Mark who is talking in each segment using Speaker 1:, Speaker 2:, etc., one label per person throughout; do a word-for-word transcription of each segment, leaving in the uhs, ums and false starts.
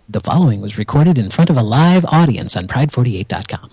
Speaker 1: The following was recorded in front of a live audience on Pride forty-eight dot com.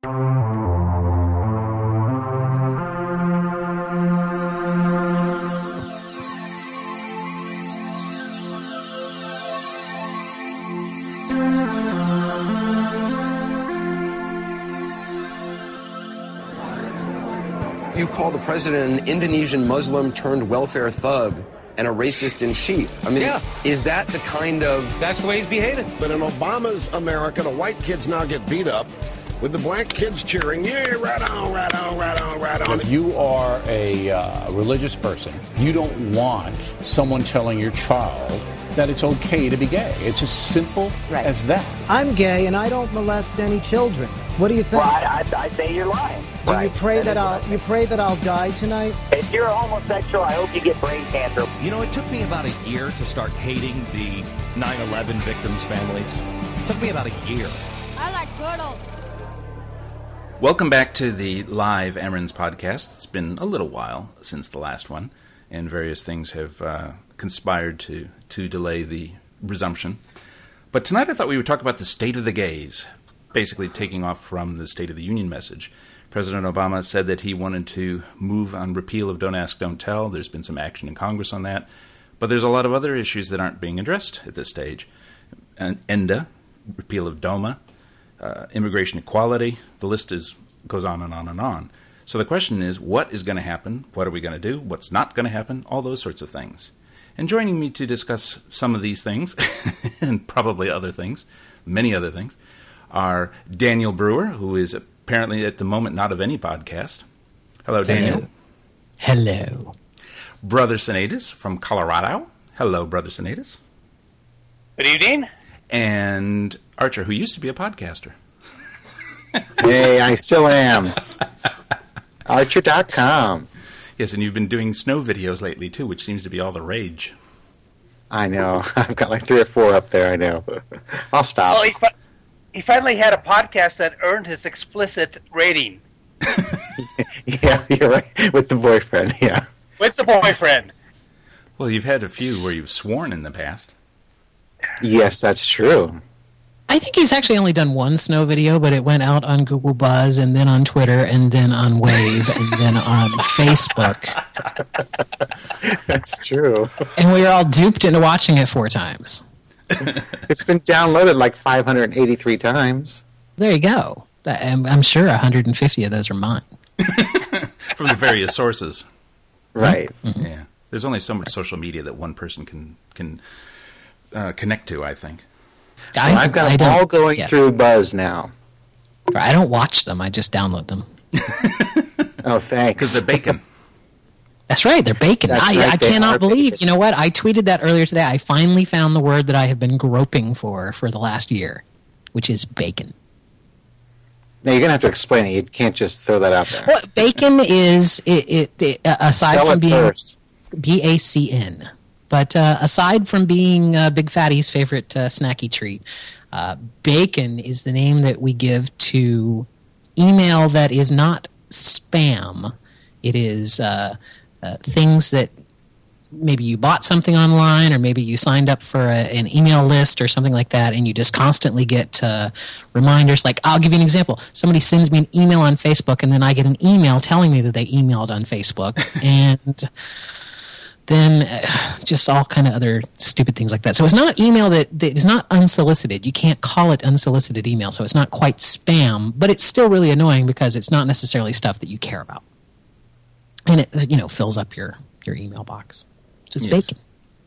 Speaker 2: You call the president an Indonesian Muslim turned welfare thug and a racist in chief. I mean, yeah. Is that the kind of...
Speaker 3: That's the way he's behaving.
Speaker 4: But in Obama's America, the white kids now get beat up with the black kids cheering, yeah, right on, right on, right on, right on.
Speaker 5: If you are a uh, religious person, you don't want someone telling your child that it's okay to be gay. It's as simple right. as that.
Speaker 6: I'm gay and I don't molest any children. What do you think?
Speaker 7: Well, I, I, I say you're lying.
Speaker 6: Do
Speaker 7: right.
Speaker 6: you pray
Speaker 7: that
Speaker 6: that I'll you pray that I'll die tonight?
Speaker 7: If you're a homosexual, I hope you get brain cancer.
Speaker 3: You know, it took me about a year to start hating the nine eleven victims' families. It took me about a year.
Speaker 8: I like turtles.
Speaker 9: Welcome back to the live Emrens podcast. It's been a little while since the last one, and various things have uh, conspired to, to delay the resumption. But tonight I thought we would talk about the state of the gays, basically taking off from the State of the Union message. President Obama said that he wanted to move on repeal of Don't Ask, Don't Tell. There's been some action in Congress on that. But there's a lot of other issues that aren't being addressed at this stage. And ENDA, repeal of DOMA, uh, immigration equality, the list is goes on and on and on. So the question is, what is going to happen? What are we going to do? What's not going to happen? All those sorts of things. And joining me to discuss some of these things, and probably other things, many other things, are Daniel Brewer, who is apparently at the moment not of any podcast. Hello, Daniel.
Speaker 1: Hello. Hello.
Speaker 9: Brother Sinatus from Colorado. Hello, Brother Sinatus.
Speaker 10: Good evening.
Speaker 9: And Archer, who used to be a podcaster.
Speaker 11: Hey, I still am. Archer dot com.
Speaker 9: Yes, and you've been doing snow videos lately, too, which seems to be all the rage.
Speaker 11: I know. I've got like three or four up there, I know. I'll stop.
Speaker 10: Well, he, fi- he finally had a podcast that earned his explicit rating.
Speaker 11: Yeah, you're right. With the boyfriend, yeah.
Speaker 10: With the boyfriend.
Speaker 9: Well, you've had a few where you've sworn in the past.
Speaker 11: Yes, that's true.
Speaker 1: I think he's actually only done one snow video, but it went out on Google Buzz, and then on Twitter, and then on Wave, and then on Facebook.
Speaker 11: That's true.
Speaker 1: And we were all duped into watching it four times.
Speaker 11: It's been downloaded like five hundred eighty-three times.
Speaker 1: There you go. I'm, I'm sure one hundred fifty of those are mine.
Speaker 9: From the various sources.
Speaker 11: Right.
Speaker 9: Mm-hmm. Yeah. There's only so much social media that one person can can uh, connect to, I think.
Speaker 11: I, well, I've got them all going yeah. through Buzz now.
Speaker 1: I don't watch them. I just download them.
Speaker 11: Oh, thanks.
Speaker 9: Because they're bacon.
Speaker 1: That's right. They're bacon.
Speaker 11: That's
Speaker 1: I,
Speaker 11: right,
Speaker 1: I cannot believe.
Speaker 11: Bacon.
Speaker 1: You know what? I tweeted that earlier today. I finally found the word that I have been groping for for the last year, which is bacon.
Speaker 11: Now, you're going to have to explain it. You can't just throw that out there.
Speaker 1: Well, bacon is, it, it, it, aside
Speaker 11: Spell
Speaker 1: from
Speaker 11: it
Speaker 1: being
Speaker 11: first.
Speaker 1: B A C N. But uh, aside from being uh, Big Fatty's favorite uh, snacky treat, uh, bacon is the name that we give to email that is not spam. It is uh, uh, things that maybe you bought something online, or maybe you signed up for a, an email list or something like that, and you just constantly get uh, reminders. Like, I'll give you an example. Somebody sends me an email on Facebook, and then I get an email telling me that they emailed on Facebook. And... then uh, just all kind of other stupid things like that. So it's not email that, that is not unsolicited. You can't call it unsolicited email, so it's not quite spam, but it's still really annoying because it's not necessarily stuff that you care about. And it, you know, fills up your, your email box. So it's yes. bacon.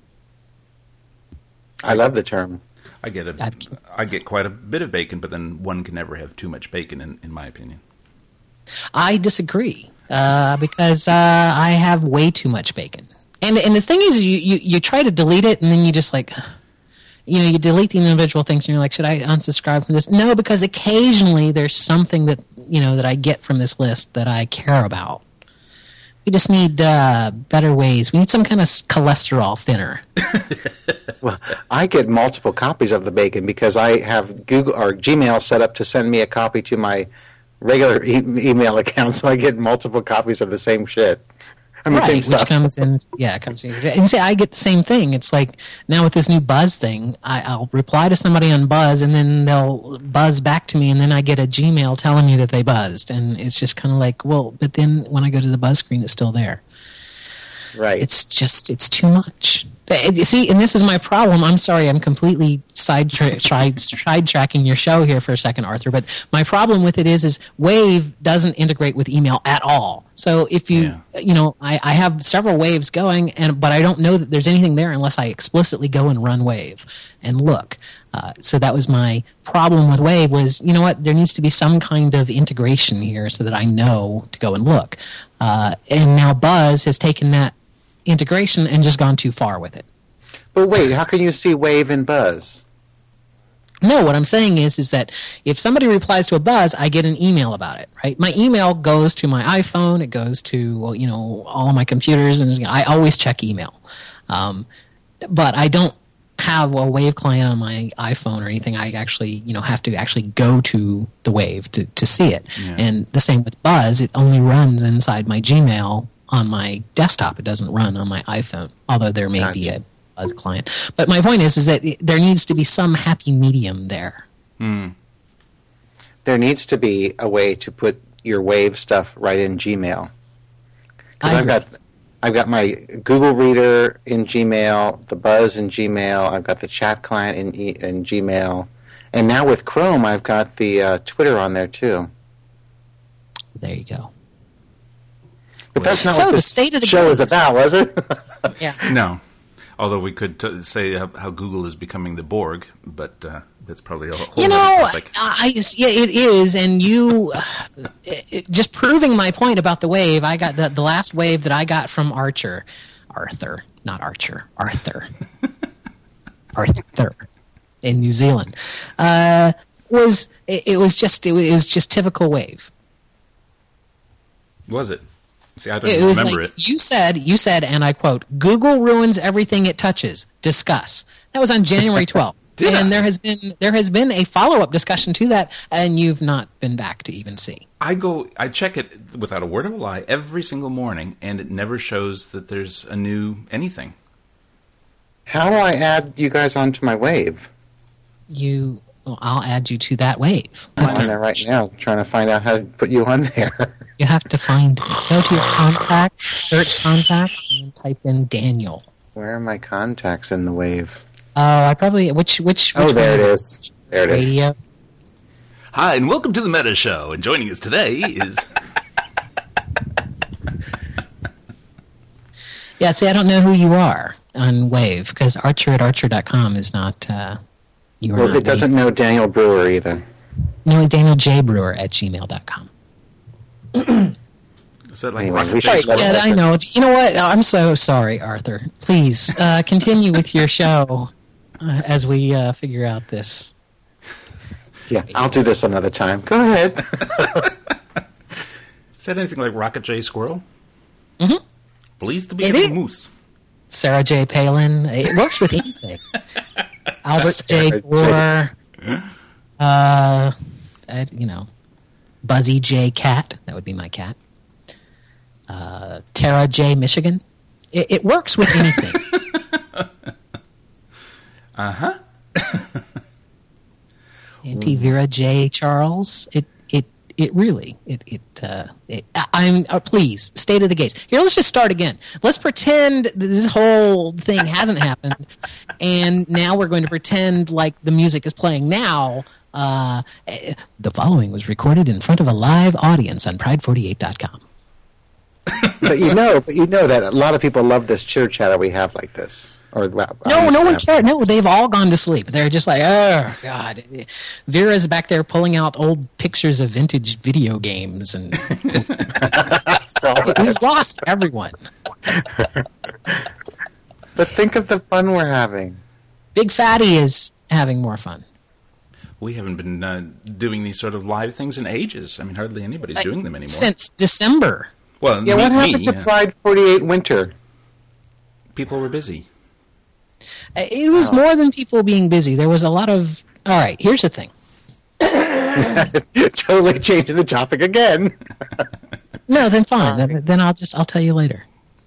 Speaker 11: I love the term.
Speaker 9: I get a, I get quite a bit of bacon, but then one can never have too much bacon, in, in my opinion.
Speaker 1: I disagree, uh, because uh, I have way too much bacon. And and the thing is, you, you, you try to delete it, and then you just like, you know, you delete the individual things, and you're like, should I unsubscribe from this? No, because occasionally there's something that, you know, that I get from this list that I care about. We just need uh, better ways. We need some kind of cholesterol thinner.
Speaker 11: Well, I get multiple copies of the bacon because I have Google or Gmail set up to send me a copy to my regular e- email account, so I get multiple copies of the same shit. I mean,
Speaker 1: right,
Speaker 11: same
Speaker 1: which
Speaker 11: stuff.
Speaker 1: comes in, yeah, it comes in. And see, I get the same thing. It's like now with this new Buzz thing, I, I'll reply to somebody on Buzz, and then they'll buzz back to me, and then I get a Gmail telling me that they buzzed, and it's just kind of like, well, but then when I go to the Buzz screen, it's still there.
Speaker 11: Right.
Speaker 1: It's just, it's too much. You see, and this is my problem. I'm sorry, I'm completely side tra- side sidetracking your show here for a second, Arthur. But my problem with it is, is Wave doesn't integrate with email at all. So if you, yeah. you know, I, I have several Waves going, and but I don't know that there's anything there unless I explicitly go and run Wave and look. Uh, so that was my problem with Wave was, you know what, there needs to be some kind of integration here so that I know to go and look. Uh, and now Buzz has taken that integration and just gone too far with it.
Speaker 11: But wait, how can you see Wave and Buzz?
Speaker 1: No, what I'm saying is is that if somebody replies to a Buzz, I get an email about it, right? My email goes to my iPhone, it goes to, well, you know, all of my computers, and I always check email. Um, but I don't have a Wave client on my iPhone or anything. I actually, you know, have to actually go to the Wave to, to see it. Yeah. And the same with Buzz, it only runs inside my Gmail on my desktop. It doesn't run on my iPhone, although there may gotcha. be a Buzz client. But my point is, is that there needs to be some happy medium there.
Speaker 9: Mm.
Speaker 11: There needs to be a way to put your Wave stuff right in Gmail. I've got, I've got my Google Reader in Gmail, the Buzz in Gmail, I've got the chat client in, e- in Gmail, and now with Chrome, I've got the uh, Twitter on there too.
Speaker 1: There you go.
Speaker 11: But that's not
Speaker 1: so
Speaker 11: what
Speaker 1: the
Speaker 11: this
Speaker 1: state of the
Speaker 11: show is about, was it?
Speaker 1: Yeah.
Speaker 9: No. Although we could t- say how, how Google is becoming the Borg, but uh, that's probably a whole
Speaker 1: you know,
Speaker 9: other topic.
Speaker 1: I, yeah, it is, and you uh, it, it, just proving my point about the Wave. I got the, the last Wave that I got from Archer, Arthur, not Archer, Arthur, Arthur, in New Zealand, uh, was it, it was just it was just typical Wave.
Speaker 9: Was it? See, I don't
Speaker 1: it was
Speaker 9: remember
Speaker 1: like,
Speaker 9: it.
Speaker 1: You said, you said, and I quote, "Google ruins everything it touches. Discuss." That was on January twelfth.
Speaker 9: Did
Speaker 1: and
Speaker 9: I?
Speaker 1: there has been there has been a follow up discussion to that, and you've not been back to even see.
Speaker 9: I go, I check it without a word of a lie every single morning, and it never shows that there's a new anything.
Speaker 11: How do I add you guys onto my Wave?
Speaker 1: You, well, I'll add you to that Wave.
Speaker 11: I'm on there right now, trying to find out how to put you on there.
Speaker 1: You have to find, go to your contacts, search contacts, and type in Daniel.
Speaker 11: Where are my contacts in the Wave?
Speaker 1: Oh, uh, I probably, which, which, which
Speaker 11: Oh, there it
Speaker 1: is.
Speaker 11: is. There it
Speaker 1: Radio.
Speaker 11: is.
Speaker 9: Hi, and welcome to the Meta Show. And joining us today is...
Speaker 1: Yeah, see, I don't know who you are on Wave, because Archer at Archer dot com is not, uh, you are
Speaker 11: Well,
Speaker 1: not
Speaker 11: it doesn't know Daniel Brewer either.
Speaker 1: No, it's Daniel J. Brewer at gmail dot com.
Speaker 9: Is that like
Speaker 11: Anyway,
Speaker 9: Rocket
Speaker 11: we should-
Speaker 9: Base?
Speaker 1: Yeah, I know. It's, you know what? I'm so sorry, Arthur. Please, uh, continue with your show uh, as we uh, figure out this.
Speaker 11: Yeah, I'll do this another time. Go ahead.
Speaker 9: Is that anything like Rocket J. Squirrel?
Speaker 1: Mm-hmm.
Speaker 9: Pleased to be
Speaker 1: It
Speaker 9: a
Speaker 1: is.
Speaker 9: moose.
Speaker 1: Sarah J. Palin. It works with anything. Albert
Speaker 11: Sarah
Speaker 1: J. Gore. Uh, I, you know, Buzzy J. Cat. That would be my cat. Uh, Tara J. Michigan. It, it works with anything.
Speaker 9: Uh-huh.
Speaker 1: Auntie Vera J. Charles. It it it really it it. Uh, it I'm uh, please state of the case. Here, let's just start again. Let's pretend that this whole thing hasn't happened, and now we're going to pretend like the music is playing now. Uh, the following was recorded in front of a live audience on pride forty-eight dot com.
Speaker 11: But you know, but you know that a lot of people love this chitter chatter we have like this. Or well,
Speaker 1: No, no one cared. No, they've all gone to sleep. They're just like, oh, God. Vera's back there pulling out old pictures of vintage video games. And we've lost everyone.
Speaker 11: But think of the fun we're having.
Speaker 1: Big Fatty is having more fun.
Speaker 9: We haven't been uh, doing these sort of live things in ages. I mean, hardly anybody's
Speaker 1: Like,
Speaker 9: doing them anymore.
Speaker 1: Since December.
Speaker 9: Well,
Speaker 11: Yeah,
Speaker 9: me,
Speaker 11: what happened
Speaker 9: me,
Speaker 11: to
Speaker 9: yeah.
Speaker 11: Pride forty-eight Winter?
Speaker 9: People were busy.
Speaker 1: It was more than people being busy. There was a lot of... All right, here's the thing.
Speaker 11: Totally changing the topic again.
Speaker 1: No, then fine. Then, then I'll just I'll tell you later.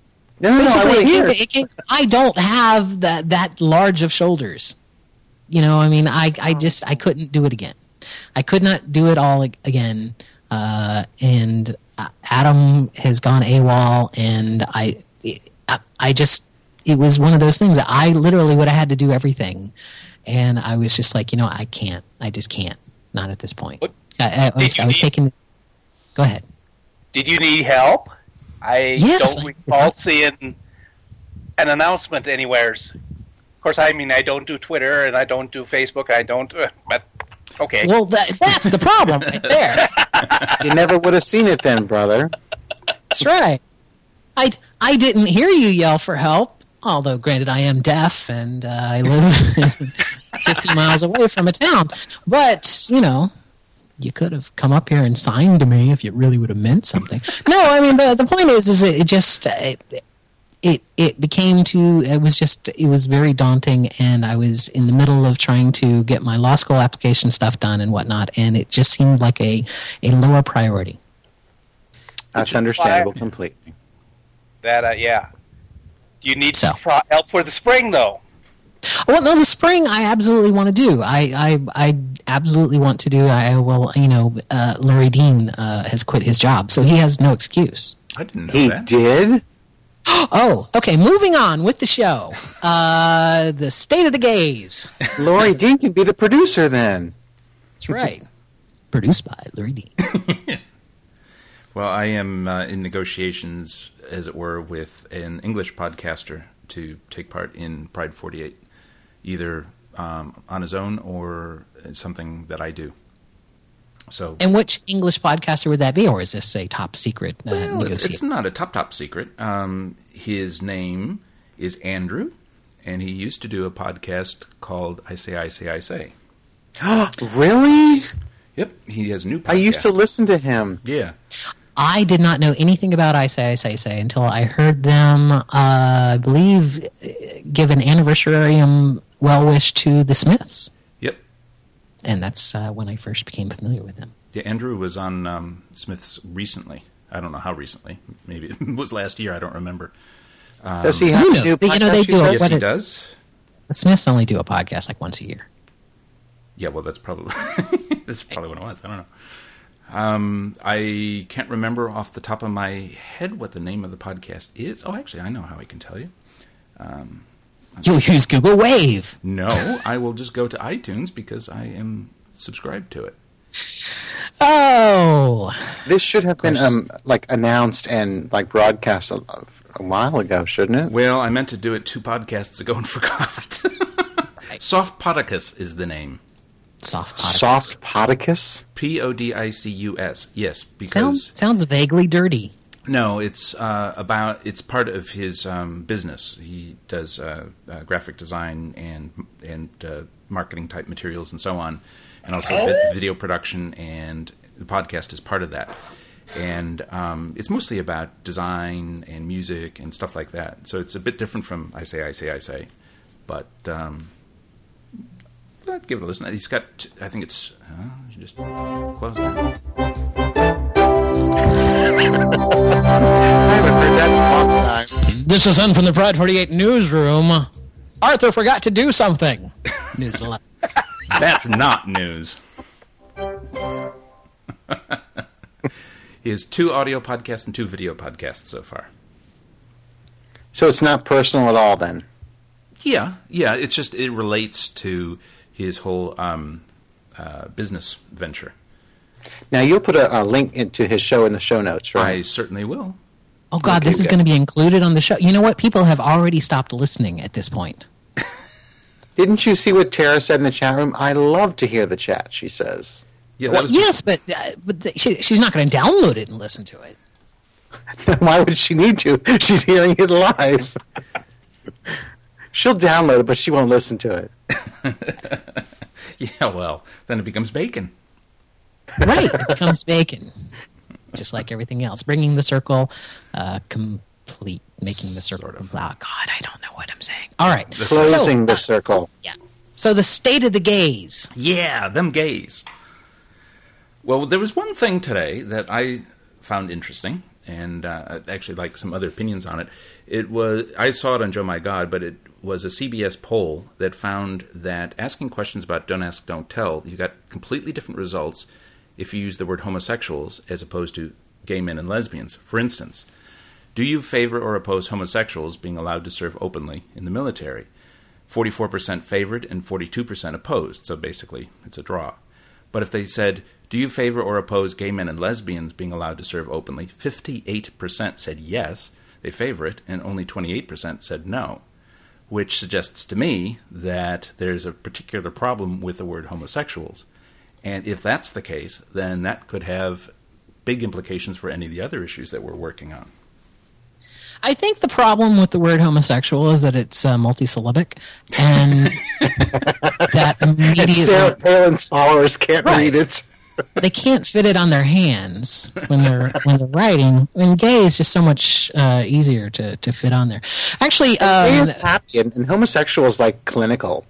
Speaker 11: No, no, no, I
Speaker 1: Basically,
Speaker 11: want to
Speaker 1: it
Speaker 11: hear.
Speaker 1: came- it came- I don't have that that large of shoulders. You know, I mean, I I just I couldn't do it again. I could not do it all ag- again. Uh, and uh, Adam has gone AWOL, and I, I I just it was one of those things that I literally would have had to do everything, and I was just like, you know, I can't. I just can't. Not at this point.
Speaker 10: What?
Speaker 1: I, I was,
Speaker 10: Did you
Speaker 1: I was
Speaker 10: need-
Speaker 1: taking. Go ahead.
Speaker 10: Did you need help? I
Speaker 1: Yes,
Speaker 10: don't
Speaker 1: I-
Speaker 10: recall seeing an announcement anywheres. Of course, I mean, I don't do Twitter and I don't do Facebook. I don't, uh, but okay.
Speaker 1: Well, that, that's the problem right there.
Speaker 11: You never would have seen it then, brother.
Speaker 1: That's right. I, I didn't hear you yell for help, although granted I am deaf and uh, I live fifty miles away from a town. But, you know, you could have come up here and signed to me if it really would have meant something. No, I mean, the, the point is, is it just... Uh, it, It it became too. It was just. It was very daunting, and I was in the middle of trying to get my law school application stuff done and whatnot, and it just seemed like a, a lower priority.
Speaker 11: That's understandable completely.
Speaker 10: That, uh, yeah. You need
Speaker 1: So.
Speaker 10: pro- help for the spring, though.
Speaker 1: Well, no, the spring I absolutely want to do. I I, I absolutely want to do. I will. You know, uh, Larry Dean uh, has quit his job, so he has no excuse.
Speaker 9: I didn't know
Speaker 11: He
Speaker 9: that.
Speaker 11: did?
Speaker 1: Oh, okay. Moving on with the show. Uh, the State of the Gays.
Speaker 11: Lori Dean can be the producer then.
Speaker 1: That's right. Produced by Larry Dean.
Speaker 9: Well, I am uh, in negotiations, as it were, with an English podcaster to take part in Pride forty-eight, either um, on his own or something that I do. So,
Speaker 1: And which English podcaster would that be, or is this a top secret uh,
Speaker 9: well, it's,
Speaker 1: negotiation?
Speaker 9: it's not a top, top secret. Um, his name is Andrew, and he used to do a podcast called I Say, I Say, I Say.
Speaker 11: Really?
Speaker 9: Yep, he has a new podcast.
Speaker 11: I used to listen to him.
Speaker 9: Yeah.
Speaker 1: I did not know anything about I Say, I Say, I Say until I heard them, uh, I believe, give an anniversarium well wish to the Smiths.
Speaker 9: Yep.
Speaker 1: And that's uh, when I first became familiar with them.
Speaker 9: Yeah, Andrew was on um, Smith's recently. I don't know how recently. Maybe it was last year. I don't remember. Um,
Speaker 11: Does he have
Speaker 1: Who
Speaker 11: a
Speaker 1: knows?
Speaker 11: new
Speaker 1: They- you know, they
Speaker 11: podcast,
Speaker 1: do
Speaker 11: you
Speaker 1: a-
Speaker 11: said?
Speaker 9: yes,
Speaker 1: what
Speaker 9: he
Speaker 1: it-
Speaker 9: does.
Speaker 1: The Smiths only do a podcast like once a year.
Speaker 9: Yeah, well, that's probably that's probably what it was. I don't know. Um, I can't remember off the top of my head what the name of the podcast is. Oh, actually, I know how I can tell you. Um,
Speaker 1: You'll use Google Wave.
Speaker 9: no, I will just go to iTunes because I am subscribed to it.
Speaker 1: Oh.
Speaker 11: This should have been um, like announced and like broadcast a, a while ago, shouldn't it?
Speaker 9: Well, I meant to do it two podcasts ago and forgot. Soft Podicus is the name.
Speaker 1: Soft Podicus.
Speaker 11: Soft Podicus?
Speaker 9: P O D I C U S. Yes, because
Speaker 1: Sounds, sounds vaguely dirty.
Speaker 9: no, it's uh, about it's part of his um, business. He does uh, uh, graphic design and and uh, marketing type materials and so on, and also vi- video production. And the podcast is part of that. And um, it's mostly about design and music and stuff like that. So it's a bit different from I Say, I Say, I Say, but. Um, But give it a listen. He's got, I think it's, uh, you just close that.
Speaker 11: I haven't heard that in a long time.
Speaker 1: This is in from the Pride forty-eight newsroom. Arthur forgot to do something. News eleven.
Speaker 9: That's not news. He has two audio podcasts and two video podcasts so far.
Speaker 11: So it's not personal at all then?
Speaker 9: Yeah, yeah. It's just, it relates to his whole um, uh, business venture.
Speaker 11: Now, you'll put a, a link into his show in the show notes, right?
Speaker 9: I certainly will.
Speaker 1: Oh, God,
Speaker 11: Okay,
Speaker 1: this is
Speaker 11: good.
Speaker 1: going to be included on the show. You know what? People have already stopped listening at this point.
Speaker 11: Didn't you see what Tara said in the chat room? I love to hear the chat, she says.
Speaker 9: Yeah, that
Speaker 1: Well,
Speaker 9: was
Speaker 1: yes, but, uh, but the, she, she's not going to download it and listen to it.
Speaker 11: Why would she need to? She's hearing it live. She'll download it, but she won't listen to it.
Speaker 9: Yeah, well, then it becomes bacon.
Speaker 1: Right. It becomes bacon. Just like everything else. Bringing the circle uh, complete. Making the circle
Speaker 9: Sort of.
Speaker 1: complete. Oh, God, I don't know what I'm saying. All right.
Speaker 11: Closing
Speaker 1: So,
Speaker 11: the
Speaker 1: uh,
Speaker 11: circle.
Speaker 1: Yeah. So the state of the gays.
Speaker 9: Yeah, them gays. Well, there was one thing today that I found interesting, and uh, I'd actually like some other opinions on it. It was I saw it on Joe My God, but it was a C B S poll that found that asking questions about Don't Ask, Don't Tell, you got completely different results if you use the word homosexuals as opposed to gay men and lesbians. For instance, do you favor or oppose homosexuals being allowed to serve openly in the military? forty-four percent favored and forty-two percent opposed, so basically it's a draw. But if they said, do you favor or oppose gay men and lesbians being allowed to serve openly, fifty-eight percent said yes, they favor it, and only twenty-eight percent said no, which suggests to me that there's a particular problem with the word homosexuals. And if that's the case, then that could have big implications for any of the other issues that we're working on.
Speaker 1: I think the problem with the word homosexual is that it's uh, multisyllabic, and that immediately...
Speaker 11: And Sarah Palin's followers can't
Speaker 1: right.
Speaker 11: read it.
Speaker 1: They can't fit it on their hands when they're when they're writing. And gay is just so much uh, easier to, to fit on there. Actually, um,
Speaker 11: gay is happy, and, and homosexual is like clinical.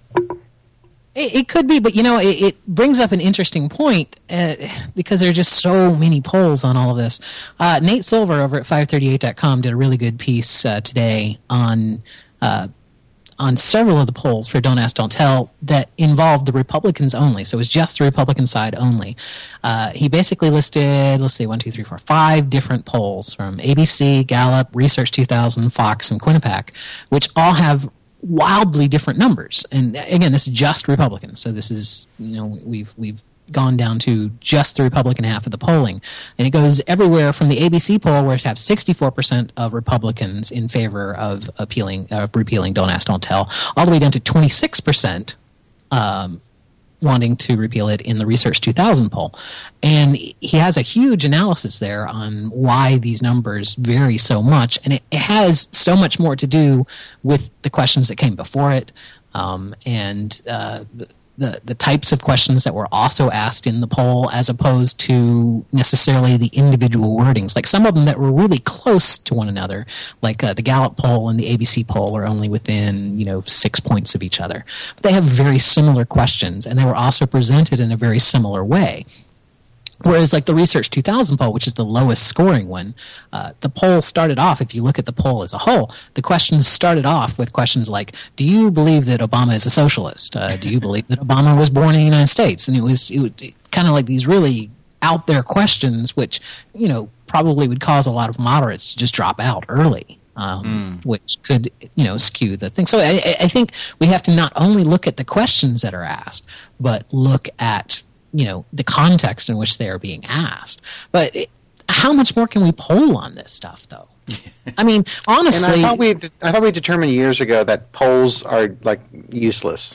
Speaker 1: It, it could be, but you know, it, it brings up an interesting point uh, because there are just so many polls on all of this. Uh, Nate Silver over at five thirty-eight dot com did a really good piece uh, today on uh, on several of the polls for Don't Ask, Don't Tell that involved the Republicans only. So it was just the Republican side only. Uh, he basically listed, let's see, one, two, three, four, five different polls from A B C, Gallup, Research two thousand, Fox, and Quinnipiac, which all have wildly different numbers. And again, this is just Republicans. So this is, you know, we've we've gone down to just the Republican half of the polling. And it goes everywhere from the A B C poll, where it has sixty-four percent of Republicans in favor of appealing, uh, repealing Don't Ask, Don't Tell, all the way down to twenty-six percent um, wanting to repeal it in the Research two thousand poll. And he has a huge analysis there on why these numbers vary so much. And it, it has so much more to do with the questions that came before it, um, and uh, the, the types of questions that were also asked in the poll, as opposed to necessarily the individual wordings. Like some of them that were really close to one another, like uh, the Gallup poll and the A B C poll are only within, you know, six points of each other. But they have very similar questions, and they were also presented in a very similar way. Whereas like the Research two thousand poll, which is the lowest scoring one, uh, the poll started off, if you look at the poll as a whole, the questions started off with questions like, do you believe that Obama is a socialist? Uh, do you believe that Obama was born in the United States? And it was, it, it, kind of like these really out there questions, which, you know, probably would cause a lot of moderates to just drop out early. Um, mm. Which could, you know, skew the thing. So I, I think we have to not only look at the questions that are asked, but look at, you know, the context in which they are being asked. But it, how much more can we poll on this stuff, though? I mean, honestly...
Speaker 11: And I thought, we, I thought we determined years ago that polls are, like, useless.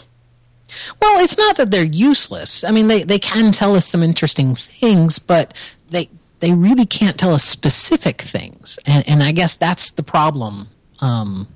Speaker 1: Well, it's not that they're useless. I mean, they, they can tell us some interesting things, but they they really can't tell us specific things. And, and I guess that's the problem um,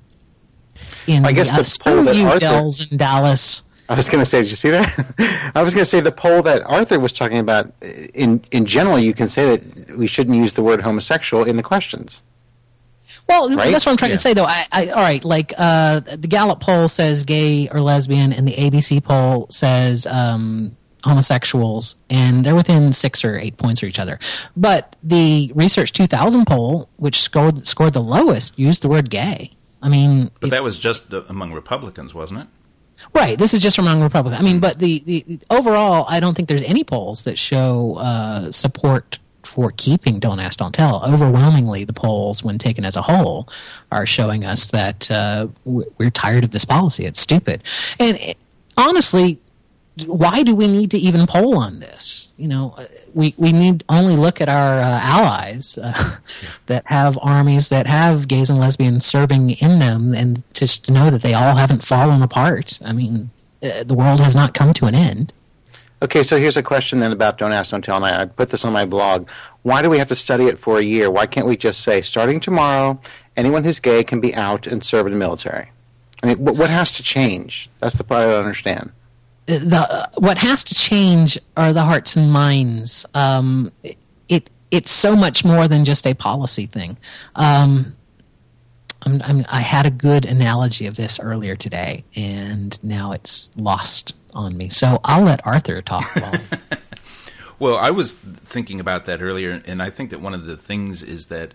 Speaker 1: in
Speaker 11: I guess
Speaker 1: the,
Speaker 11: the poll that
Speaker 1: you,
Speaker 11: Arthur...
Speaker 1: Dells and Dallas...
Speaker 11: I was going to say, did you see that? I was going to say the poll that Arthur was talking about, in in general, you can say that we shouldn't use the word homosexual in the questions.
Speaker 1: Well,
Speaker 11: right?
Speaker 1: That's what I'm trying yeah. to say, though. I, I, all right, like uh, the Gallup poll says gay or lesbian, and the A B C poll says um, homosexuals, and they're within six or eight points of each other. But the Research two thousand poll, which scored scored the lowest, used the word gay. I mean...
Speaker 9: But
Speaker 1: it,
Speaker 9: that was just among Republicans, wasn't it?
Speaker 1: Right. This is just among Republicans. I mean, but the, the, the overall, I don't think there's any polls that show uh, support for keeping Don't Ask, Don't Tell. Overwhelmingly, the polls, when taken as a whole, are showing us that uh, we're tired of this policy. It's stupid. And it, honestly, why do we need to even poll on this? You know, we we need only look at our uh, allies uh, that have armies that have gays and lesbians serving in them, and just to know that they all haven't fallen apart. I mean, uh, the world has not come to an end.
Speaker 11: Okay, so here's a question then about Don't Ask, Don't Tell, and I, I put this on my blog. Why do we have to study it for a year? Why can't we just say, starting tomorrow, anyone who's gay can be out and serve in the military? I mean, what, what has to change? That's the part I don't understand.
Speaker 1: The, uh, what has to change are the hearts and minds. Um, it, it it's so much more than just a policy thing. Um, I'm, I'm, I had a good analogy of this earlier today, and now it's lost on me. So I'll let Arthur talk about it.
Speaker 9: Well, I was thinking about that earlier, and I think that one of the things is that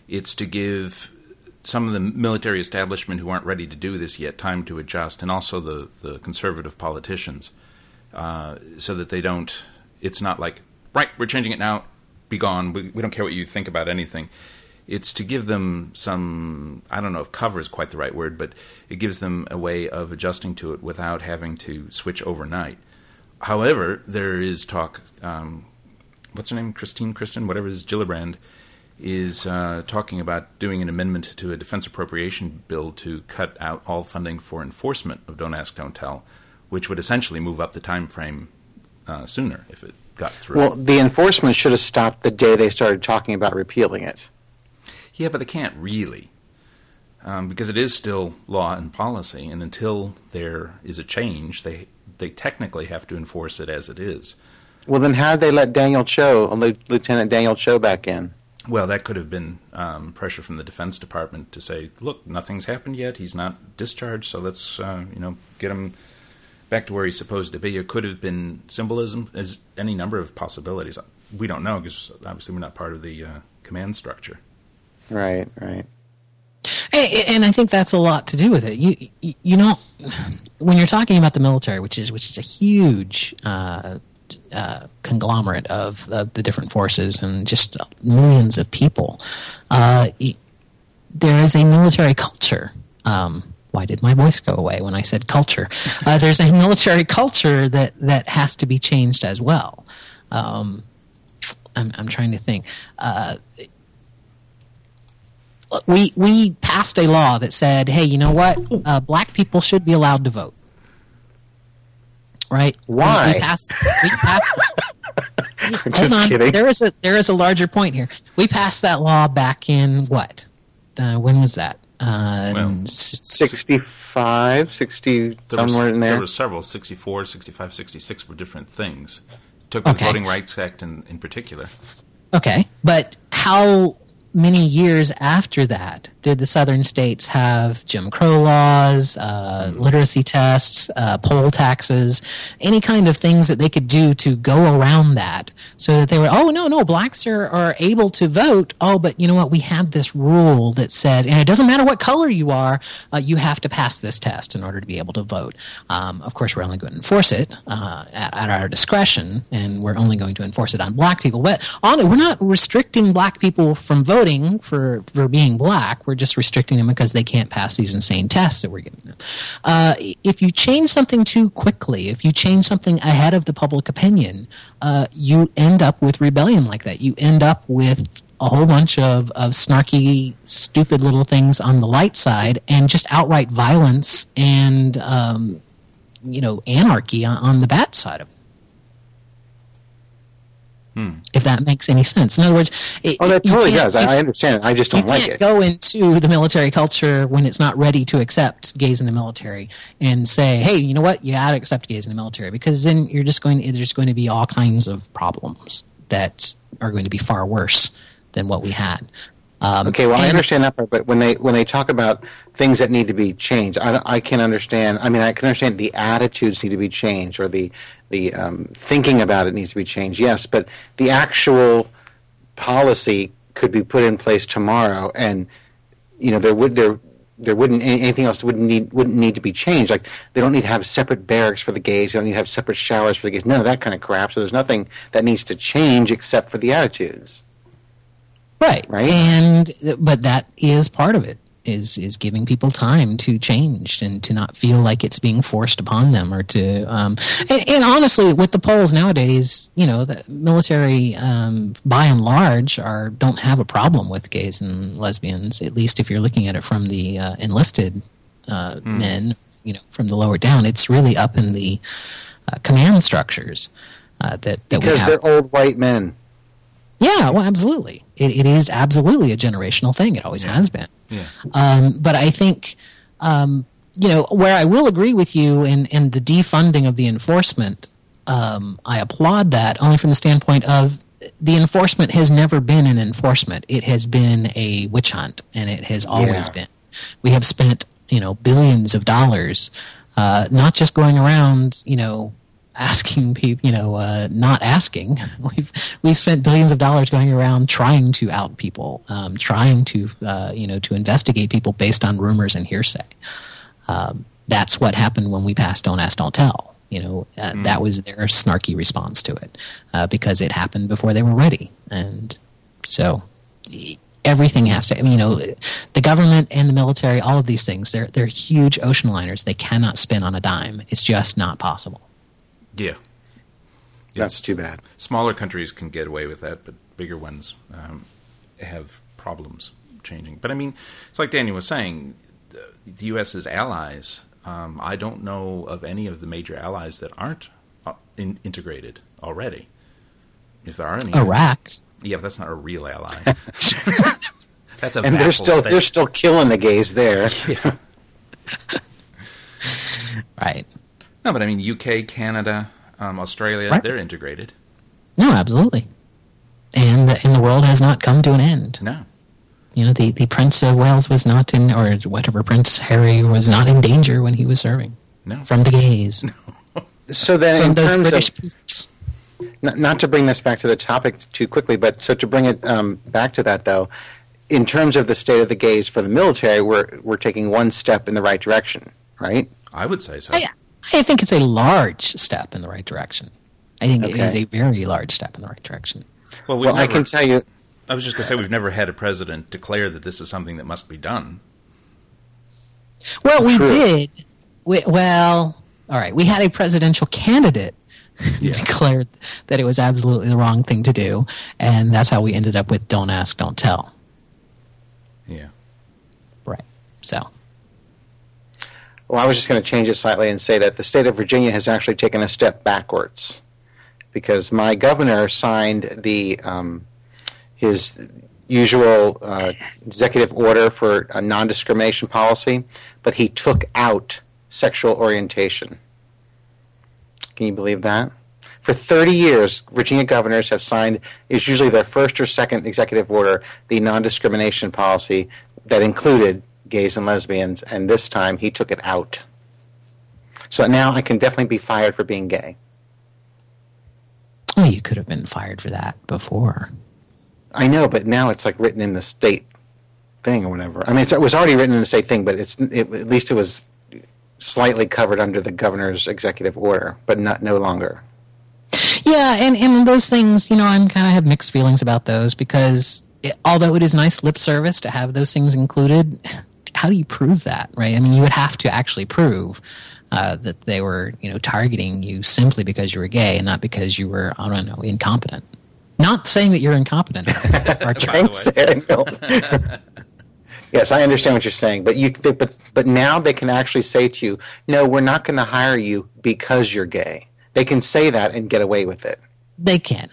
Speaker 9: It's to give some of the military establishment who aren't ready to do this yet time to adjust, and also the, the conservative politicians, uh, so that they don't, it's not like, right, we're changing it now, be gone, we, we don't care what you think about anything. It's to give them some, I don't know if cover is quite the right word, but it gives them a way of adjusting to it without having to switch overnight. However, there is talk, um, what's her name, Christine, Kristen, whatever it is, Gillibrand, is uh, talking about doing an amendment to a defense appropriation bill to cut out all funding for enforcement of Don't Ask, Don't Tell, which would essentially move up the time frame uh, sooner if it got through.
Speaker 11: Well, the enforcement should have stopped the day they started talking about repealing it.
Speaker 9: Yeah, but they can't really, um, because it is still law and policy, and until there is a change, they they technically have to enforce it as it is.
Speaker 11: Well, then how did they let Daniel Cho, Lieutenant Daniel Cho, back in?
Speaker 9: Well, that could have been um, pressure from the Defense Department to say, look, nothing's happened yet. He's not discharged, so let's uh, you know get him back to where he's supposed to be. It could have been symbolism. There's any number of possibilities. We don't know because obviously we're not part of the uh, command structure.
Speaker 11: Right, right.
Speaker 1: And I think that's a lot to do with it. You, you, you know, when you're talking about the military, which is which is a huge uh, uh, conglomerate of, of the different forces and just millions of people, uh, there is a military culture. Um, why did my voice go away when I said culture? Uh, there's a military culture that, that has to be changed as well. Um, I'm, I'm trying to think. Uh, We we passed a law that said, hey, you know what? Uh, black people should be allowed to vote. Right?
Speaker 11: Why?
Speaker 1: We, we passed. We passed
Speaker 11: I'm just
Speaker 1: on.
Speaker 11: kidding.
Speaker 1: There is a there is a larger point here. We passed that law back in what? Uh, when was that? Uh,
Speaker 9: Well,
Speaker 11: sixty-five, sixty,
Speaker 9: There
Speaker 11: somewhere
Speaker 9: was,
Speaker 11: in there.
Speaker 9: There were several, sixty-four, sixty-five, sixty-six were different things. Took the
Speaker 1: Okay.
Speaker 9: Voting Rights Act in, in particular.
Speaker 1: Okay, but how many years after that did the southern states have Jim Crow laws, uh, mm. literacy tests, uh, poll taxes, any kind of things that they could do to go around that so that they were, oh, no, no, blacks are, are able to vote. Oh, but you know what? We have this rule that says, and it doesn't matter what color you are, uh, you have to pass this test in order to be able to vote. Um, of course, we're only going to enforce it uh, at, at our discretion, and we're only going to enforce it on black people. But on it, we're not restricting black people from voting for, for being black. We're just restricting them because they can't pass these insane tests that we're giving them. Uh, if you change something too quickly, if you change something ahead of the public opinion, uh, you end up with rebellion like that. You end up with a whole bunch of, of snarky, stupid little things on the light side and just outright violence and, um, you know, anarchy on, on the bad side of it. Hmm. If that makes any sense. In other words, it,
Speaker 11: oh, that totally does.
Speaker 1: You,
Speaker 11: I understand it. I just don't like it.
Speaker 1: You can't go into the military culture when it's not ready to accept gays in the military and say, "Hey, you know what? You got to accept gays in the military," because then you're just going. There's going to be all kinds of problems that are going to be far worse than what we had. Um,
Speaker 11: okay, well,
Speaker 1: and,
Speaker 11: I understand that part, but when they when they talk about things that need to be changed, I, I can understand. I mean, I can understand the attitudes need to be changed, or the the um, thinking about it needs to be changed. Yes, but the actual policy could be put in place tomorrow, and you know there would there there wouldn't anything else wouldn't need wouldn't need to be changed. Like they don't need to have separate barracks for the gays. They don't need to have separate showers for the gays. None of that kind of crap. So there's nothing that needs to change except for the attitudes.
Speaker 1: Right,
Speaker 11: right,
Speaker 1: and but that is part of it. Is is giving people time to change and to not feel like it's being forced upon them, or to um, and, and honestly, with the polls nowadays, you know, the military um, by and large are don't have a problem with gays and lesbians. At least if you're looking at it from the uh, enlisted uh, mm. men, you know, from the lower down, it's really up in the uh, command structures uh, that that
Speaker 11: because
Speaker 1: we have.
Speaker 11: They're old white men.
Speaker 1: Yeah, well, absolutely. It, it is absolutely a generational thing. It always
Speaker 9: yeah.
Speaker 1: has been.
Speaker 9: Yeah.
Speaker 1: Um, but I think, um, you know, where I will agree with you in, in the defunding of the enforcement, um, I applaud that only from the standpoint of the enforcement has never been an enforcement. It has been a witch hunt, and it has always
Speaker 11: yeah.
Speaker 1: been. We have spent, you know, billions of dollars, uh, not just going around, you know, asking people, you know, uh, not asking. We've we've spent billions of dollars going around trying to out people, um, trying to uh, you know to investigate people based on rumors and hearsay. Um, that's what happened when we passed Don't Ask, Don't Tell. You know, uh, mm. that was their snarky response to it uh, because it happened before they were ready, and so everything has to. I mean, you know, the government and the military, all of these things, they're they're huge ocean liners. They cannot spin on a dime. It's just not possible.
Speaker 9: Yeah.
Speaker 11: That's too bad.
Speaker 9: Smaller countries can get away with that, but bigger ones um, have problems changing. But I mean, it's like Daniel was saying, the U S's allies, um, I don't know of any of the major allies that aren't uh, in, integrated already. If there are any.
Speaker 1: Iraq.
Speaker 9: Yeah, but that's not a real ally. That's a
Speaker 11: and they're still
Speaker 9: state.
Speaker 11: they're still killing the gays there.
Speaker 9: Yeah.
Speaker 1: Right.
Speaker 9: No, but I mean, U K, Canada, um, Australia,
Speaker 1: right.
Speaker 9: They're integrated.
Speaker 1: No, absolutely. And the, and the world has not come to an end.
Speaker 9: No.
Speaker 1: You know, the, the Prince of Wales was not in, or whatever, Prince Harry was not in danger when he was serving.
Speaker 9: No.
Speaker 1: From the gays.
Speaker 9: No.
Speaker 11: So then,
Speaker 1: From
Speaker 11: in
Speaker 1: those
Speaker 11: terms
Speaker 1: British
Speaker 11: of,
Speaker 1: peeps.
Speaker 11: not, not to bring this back to the topic too quickly, but so to bring it um, back to that, though, in terms of the state of the gays for the military, we're we're taking one step in the right direction, right?
Speaker 9: I would say so.
Speaker 1: I, I think it's a large step in the right direction. I think okay. it is a very large step in the right direction.
Speaker 9: Well,
Speaker 11: well
Speaker 9: never,
Speaker 11: I can tell you...
Speaker 9: I was just going to say, we've never had a president declare that this is something that must be done.
Speaker 1: Well, we
Speaker 11: True.
Speaker 1: did. We, well, all right. We had a presidential candidate yeah. declared that it was absolutely the wrong thing to do, and that's how we ended up with Don't Ask, Don't Tell.
Speaker 9: Yeah.
Speaker 1: Right. So...
Speaker 11: Well, I was just going to change it slightly and say that the state of Virginia has actually taken a step backwards because my governor signed the um, his usual uh, executive order for a non-discrimination policy, but he took out sexual orientation. Can you believe that? For thirty years, Virginia governors have signed, it's usually their first or second executive order, the non-discrimination policy that included gays and lesbians, and this time he took it out. So now I can definitely be fired for being gay.
Speaker 1: Oh, you could have been fired for that before.
Speaker 11: I know, but now it's like written in the state thing or whatever. I mean, it's, it was already written in the state thing, but it's it, at least it was slightly covered under the governor's executive order, but not no longer.
Speaker 1: Yeah, and, and those things, you know, I'm kind of have mixed feelings about those because it, although it is nice lip service to have those things included, how do you prove that, right? I mean, you would have to actually prove uh, that they were, you know, targeting you simply because you were gay and not because you were, I don't know, incompetent. Not saying that you're incompetent, Archer.
Speaker 11: By the way. Yes, I understand what you're saying, but you, they, but but now they can actually say to you, "No, we're not going to hire you because you're gay." They can say that and get away with it.
Speaker 1: They can,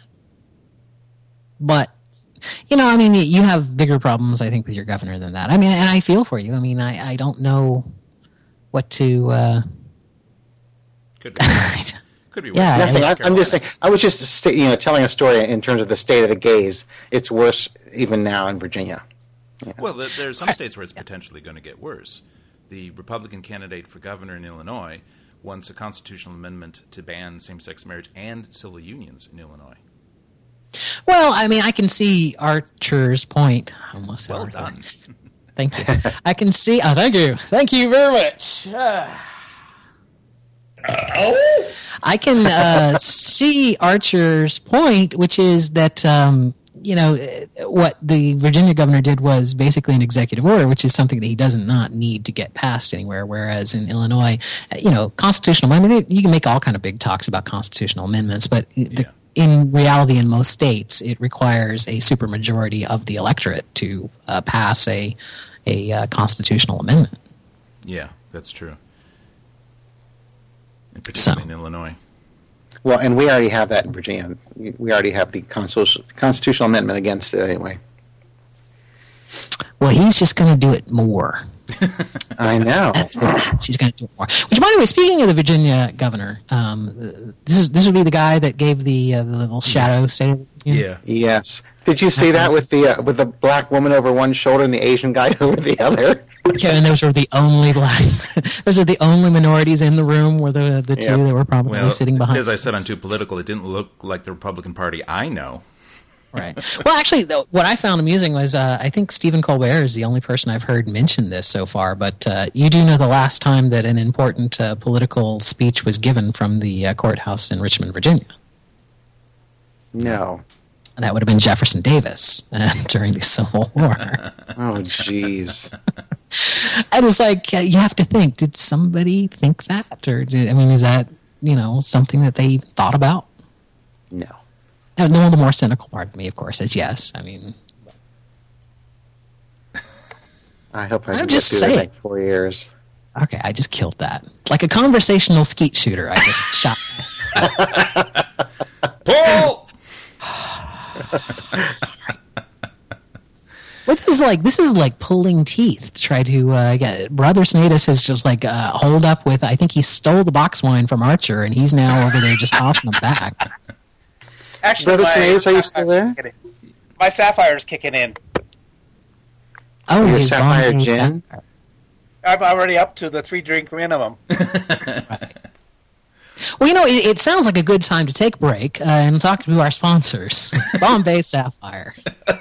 Speaker 1: but. You know, I mean, you have bigger problems, I think, with your governor than that. I mean, and I feel for you. I mean, I, I don't know what to... Uh...
Speaker 9: Could be. Could be.
Speaker 1: Yeah,
Speaker 11: Nothing. I, I'm just saying, I was just st- you know, telling a story in terms of the state of the gays. It's worse even now in Virginia.
Speaker 9: Yeah. Well, there are some states where it's potentially going to get worse. The Republican candidate for governor in Illinois wants a constitutional amendment to ban same-sex marriage and civil unions in Illinois.
Speaker 1: Well, I mean, I can see Archer's point. I almost said
Speaker 9: well
Speaker 1: Arthur.
Speaker 9: done.
Speaker 1: Thank you. I can see... Oh, thank you. Thank you very much. Uh, oh. I can uh, see Archer's point, which is that, um, you know, what the Virginia governor did was basically an executive order, which is something that he does not need to get passed anywhere, whereas in Illinois, you know, constitutional... I mean, you can make all kind of big talks about constitutional amendments, but...
Speaker 9: Yeah.
Speaker 1: The, in reality, in most states, it requires a supermajority of the electorate to uh, pass a a uh, constitutional amendment.
Speaker 9: Yeah, that's true. And particularly so. in Illinois.
Speaker 11: Well, and we already have that in Virginia. We already have the constitutional constitutional amendment against it anyway.
Speaker 1: Well, he's just going to do it more.
Speaker 11: I know.
Speaker 1: That's what he's going to do it more. Which, by the way, speaking of the Virginia governor, um, this is this would be the guy that gave the uh, the little shadow state.
Speaker 9: Yeah.
Speaker 11: Yes. Did you see that with the uh, with the black woman over one shoulder and the Asian guy over the other?
Speaker 1: Okay, and those were the only black. Those are the only minorities in the room. Were the the two
Speaker 11: Yep.
Speaker 1: that were probably
Speaker 9: Well,
Speaker 1: sitting behind.
Speaker 9: as I said on Too Political, it didn't look like the Republican Party I know.
Speaker 1: Right. Well, actually, though, what I found amusing was uh, I think Stephen Colbert is the only person I've heard mention this so far. But uh, you do know the last time that an important uh, political speech was given from the uh, courthouse in Richmond, Virginia.
Speaker 11: No.
Speaker 1: And that would have been Jefferson Davis uh, during the Civil War.
Speaker 11: Oh, jeez.
Speaker 1: I was like, uh, you have to think, did somebody think that? Or, did, I mean, is that, you know, something that they thought about?
Speaker 11: No.
Speaker 1: And no, the more cynical part of me, of course, is yes. I mean...
Speaker 11: I hope I
Speaker 1: I'm
Speaker 11: can
Speaker 1: just
Speaker 11: get through
Speaker 1: saying.
Speaker 11: it in four years.
Speaker 1: Okay, I just killed that. Like a conversational skeet shooter, I just shot.
Speaker 9: Pull!
Speaker 1: What this is like? This is like pulling teeth to try to uh, get. Brother Snadis has just like uh, holed up with. I think he stole the box wine from Archer, and he's now over there just tossing them back.
Speaker 10: Actually,
Speaker 11: Brother
Speaker 10: my,
Speaker 11: Snadis, are you still there?
Speaker 10: My Sapphire's kicking in.
Speaker 1: Oh,
Speaker 11: Your
Speaker 1: he's
Speaker 11: Sapphire
Speaker 1: gone.
Speaker 11: Gin?
Speaker 10: I'm already up to the three drink minimum.
Speaker 1: Right. Well, you know, it, it sounds like a good time to take a break uh, and talk to our sponsors, Bombay Sapphire.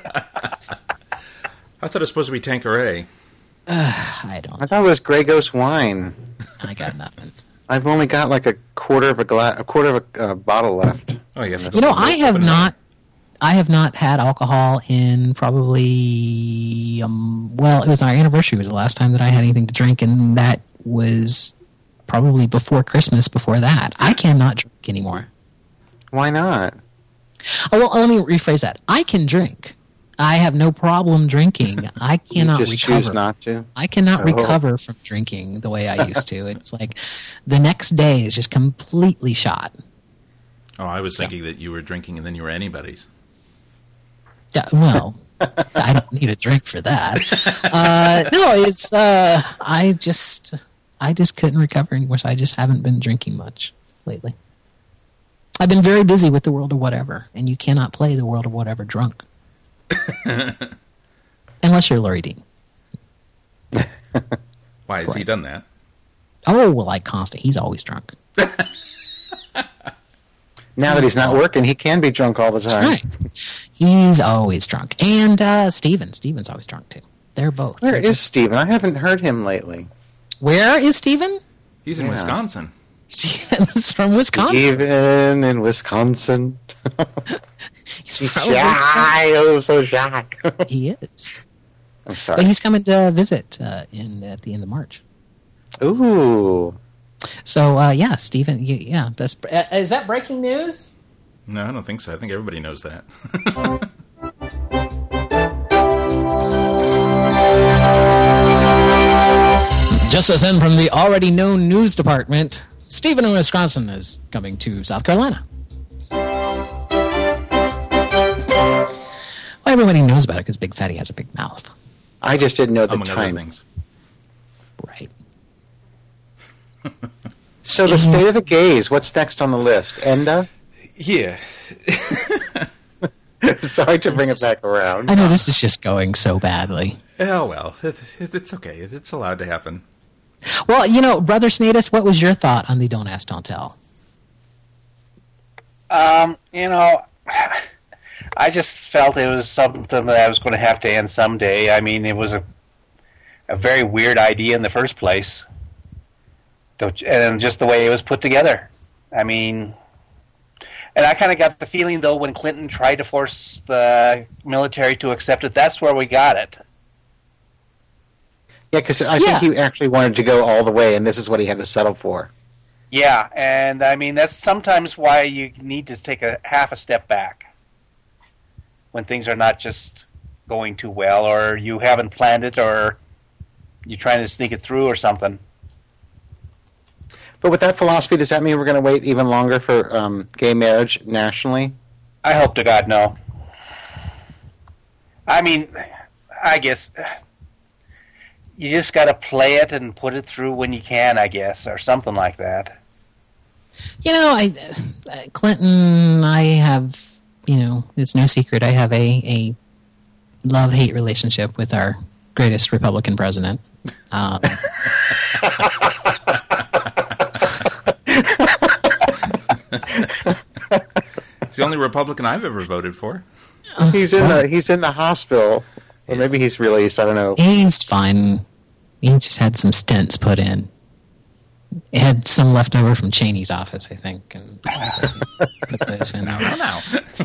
Speaker 9: I thought it was supposed to be Tanqueray.
Speaker 1: Uh, I don't.
Speaker 11: I thought it was Grey Ghost wine.
Speaker 1: I got nothing.
Speaker 11: I've only got like a quarter of a glass, a quarter of a uh, bottle left.
Speaker 9: Oh, yeah.
Speaker 1: You know, I have not. I have not had alcohol in probably. Um, well, it was our anniversary. Was the last time that I had anything to drink, and that was probably before Christmas. Before that, I cannot drink anymore.
Speaker 11: Why not?
Speaker 1: Oh, well, let me rephrase that. I can drink. I have no problem drinking. I cannot
Speaker 11: you just
Speaker 1: recover.
Speaker 11: choose not to?
Speaker 1: I cannot
Speaker 11: Oh.
Speaker 1: recover from drinking the way I used to. It's like the next day is just completely shot.
Speaker 9: Oh, I was
Speaker 1: So.
Speaker 9: thinking that you were drinking and then you were anybody's.
Speaker 1: Yeah, well, I don't need a drink for that. Uh, no, it's uh, I just I just couldn't recover anymore, so I just haven't been drinking much lately. I've been very busy with the World of Whatever, and you cannot play the World of Whatever drunk. Unless you're Laurie Dean.
Speaker 9: Why has he done that?
Speaker 1: Oh, well, like Constant. He's always drunk.
Speaker 11: Now that he's not working, he can be drunk all the
Speaker 1: That's
Speaker 11: time.
Speaker 1: right. He's always drunk. And uh, Steven. Steven's always drunk, too. They're both.
Speaker 11: Where
Speaker 1: They're
Speaker 11: is
Speaker 1: just-
Speaker 11: Steven? I haven't heard him lately.
Speaker 1: Where is Steven?
Speaker 9: He's in
Speaker 11: Yeah.
Speaker 9: Wisconsin.
Speaker 1: Steven's from Wisconsin.
Speaker 11: Steven in Wisconsin.
Speaker 1: He's
Speaker 11: He's
Speaker 1: from
Speaker 11: shy. Oh, so shy.
Speaker 1: He is.
Speaker 11: I'm sorry.
Speaker 1: But he's coming to visit uh, in at the end of March.
Speaker 11: Ooh.
Speaker 1: So, uh, yeah, Stephen, you, yeah. That's, uh, is that breaking news?
Speaker 9: No, I don't think so. I think everybody knows that.
Speaker 1: Just as in from the already known news department, Stephen in Wisconsin is coming to South Carolina. Well, everybody knows about it because Big Fatty has a big mouth.
Speaker 11: I just didn't know the
Speaker 9: Among other
Speaker 11: timing.
Speaker 9: things.
Speaker 1: Right.
Speaker 11: So the state of the gays, what's next on the list? Enda?
Speaker 9: Yeah.
Speaker 11: Sorry to bring it back around.
Speaker 1: I know this is just going so badly.
Speaker 9: Oh, well. It, it, it's okay. It, it's allowed to happen.
Speaker 1: Well, you know, Brother Snadis, what was your thought on the Don't Ask, Don't Tell?
Speaker 10: Um, you know, I just felt it was something that I was going to have to end someday. I mean, it was a a very weird idea in the first place, and just the way it was put together. I mean, and I kind of got the feeling, though, when Clinton tried to force the military to accept it, that's where we got it.
Speaker 11: Yeah, because I
Speaker 10: Yeah.
Speaker 11: think he actually wanted to go all the way, and this is what he had to settle for.
Speaker 10: Yeah, and I mean, that's sometimes why you need to take a half a step back when things are not just going too well, or you haven't planned it, or you're trying to sneak it through or something.
Speaker 11: But with that philosophy, does that mean we're going to wait even longer for um, gay marriage nationally?
Speaker 10: I hope to God no. I mean, I guess you just got to play it and put it through when you can, I guess, or something like that.
Speaker 1: You know, I uh, Clinton, I have, you know, it's no secret I have a, a love-hate relationship with our greatest Republican president. Um,
Speaker 9: He's the only Republican I've ever voted for.
Speaker 11: He's in the he's in the hospital, or maybe he's released. I don't know.
Speaker 1: He's fine. He just had some stents put in. It had some left over from Cheney's office, I think. And put those in.
Speaker 9: No, no, no.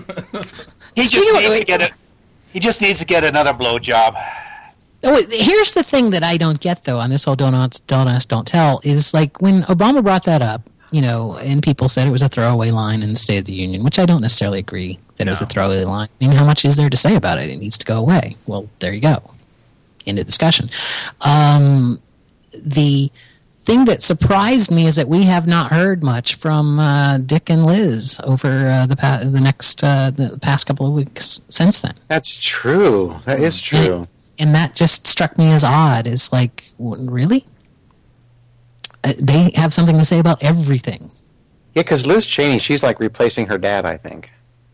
Speaker 10: He just
Speaker 1: Speaking of-
Speaker 10: needs to get it. He just needs to get another blowjob.
Speaker 1: Oh, wait, here's the thing that I don't get, though, on this whole don't ask, don't ask, don't tell, is like when Obama brought that up, you know, and people said it was a throwaway line in the State of the Union, which I don't necessarily agree that no. it was a throwaway line. I mean, how much is there to say about it? It needs to go away. Well, there you go. End of discussion. Um, the thing that surprised me is that we have not heard much from uh, Dick and Liz over uh, the pa- the next uh, the past couple of weeks since then.
Speaker 11: That's true. That is true.
Speaker 1: And, and that just struck me as odd. Is like, really? Uh, they have something to say about everything.
Speaker 11: Yeah, because Liz Cheney, she's like replacing her dad, I think.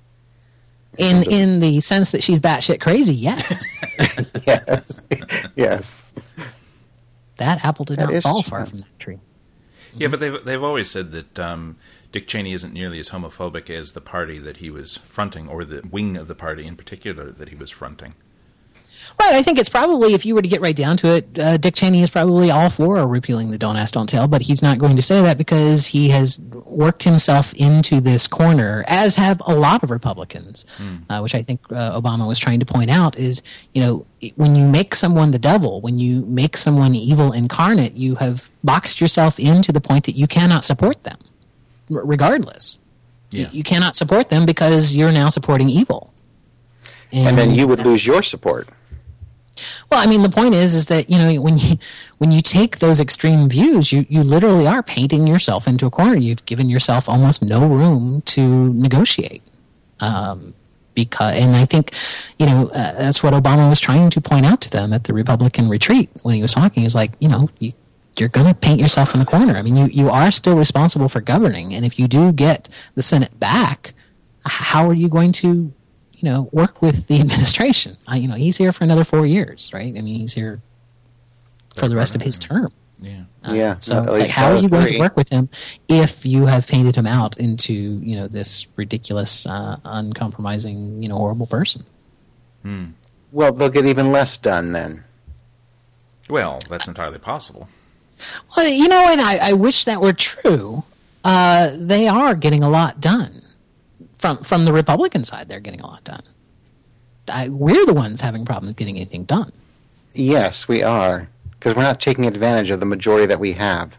Speaker 1: In in the sense that she's batshit crazy, yes.
Speaker 11: yes. Yes.
Speaker 1: That apple did
Speaker 11: that
Speaker 1: not fall
Speaker 11: true.
Speaker 1: far from that tree.
Speaker 9: Yeah, but they've, they've always said that um, Dick Cheney isn't nearly as homophobic as the party that he was fronting, or the wing of the party in particular that he was fronting.
Speaker 1: Right, I think it's probably, if you were to get right down to it, uh, Dick Cheney is probably all for repealing the Don't Ask, Don't Tell, but he's not going to say that because he has worked himself into this corner, as have a lot of Republicans, mm. uh, which I think uh, Obama was trying to point out is, you know, when you make someone the devil, when you make someone evil incarnate, you have boxed yourself into the point that you cannot support them, r- regardless.
Speaker 9: Yeah.
Speaker 1: You, you cannot support them because you're now supporting evil.
Speaker 11: And, and then you would lose your support.
Speaker 1: Well, I mean, the point is, is that, you know, when you when you take those extreme views, you, you literally are painting yourself into a corner. You've given yourself almost no room to negotiate. Um, because, and I think, you know, uh, that's what Obama was trying to point out to them at the Republican retreat when he was talking. Is like, you know, you, you're going to paint yourself in the corner. I mean, you, you are still responsible for governing, and if you do get the Senate back, how are you going to, you know, work with the administration? I, you know, he's here for another four years, right? I mean, he's here for the rest of his term.
Speaker 9: Yeah.
Speaker 1: Uh,
Speaker 11: yeah.
Speaker 1: So it's like, how are you going to work with him if you have painted him out into, you know, this ridiculous, uh, uncompromising, you know, horrible person?
Speaker 9: Hmm.
Speaker 11: Well, they'll get even less done then.
Speaker 9: Well, that's entirely possible.
Speaker 1: Well, you know, and I, I wish that were true. Uh, they are getting a lot done. From from the Republican side, they're getting a lot done. I, we're the ones having problems getting anything done.
Speaker 11: Yes, we are. Because we're not taking advantage of the majority that we have.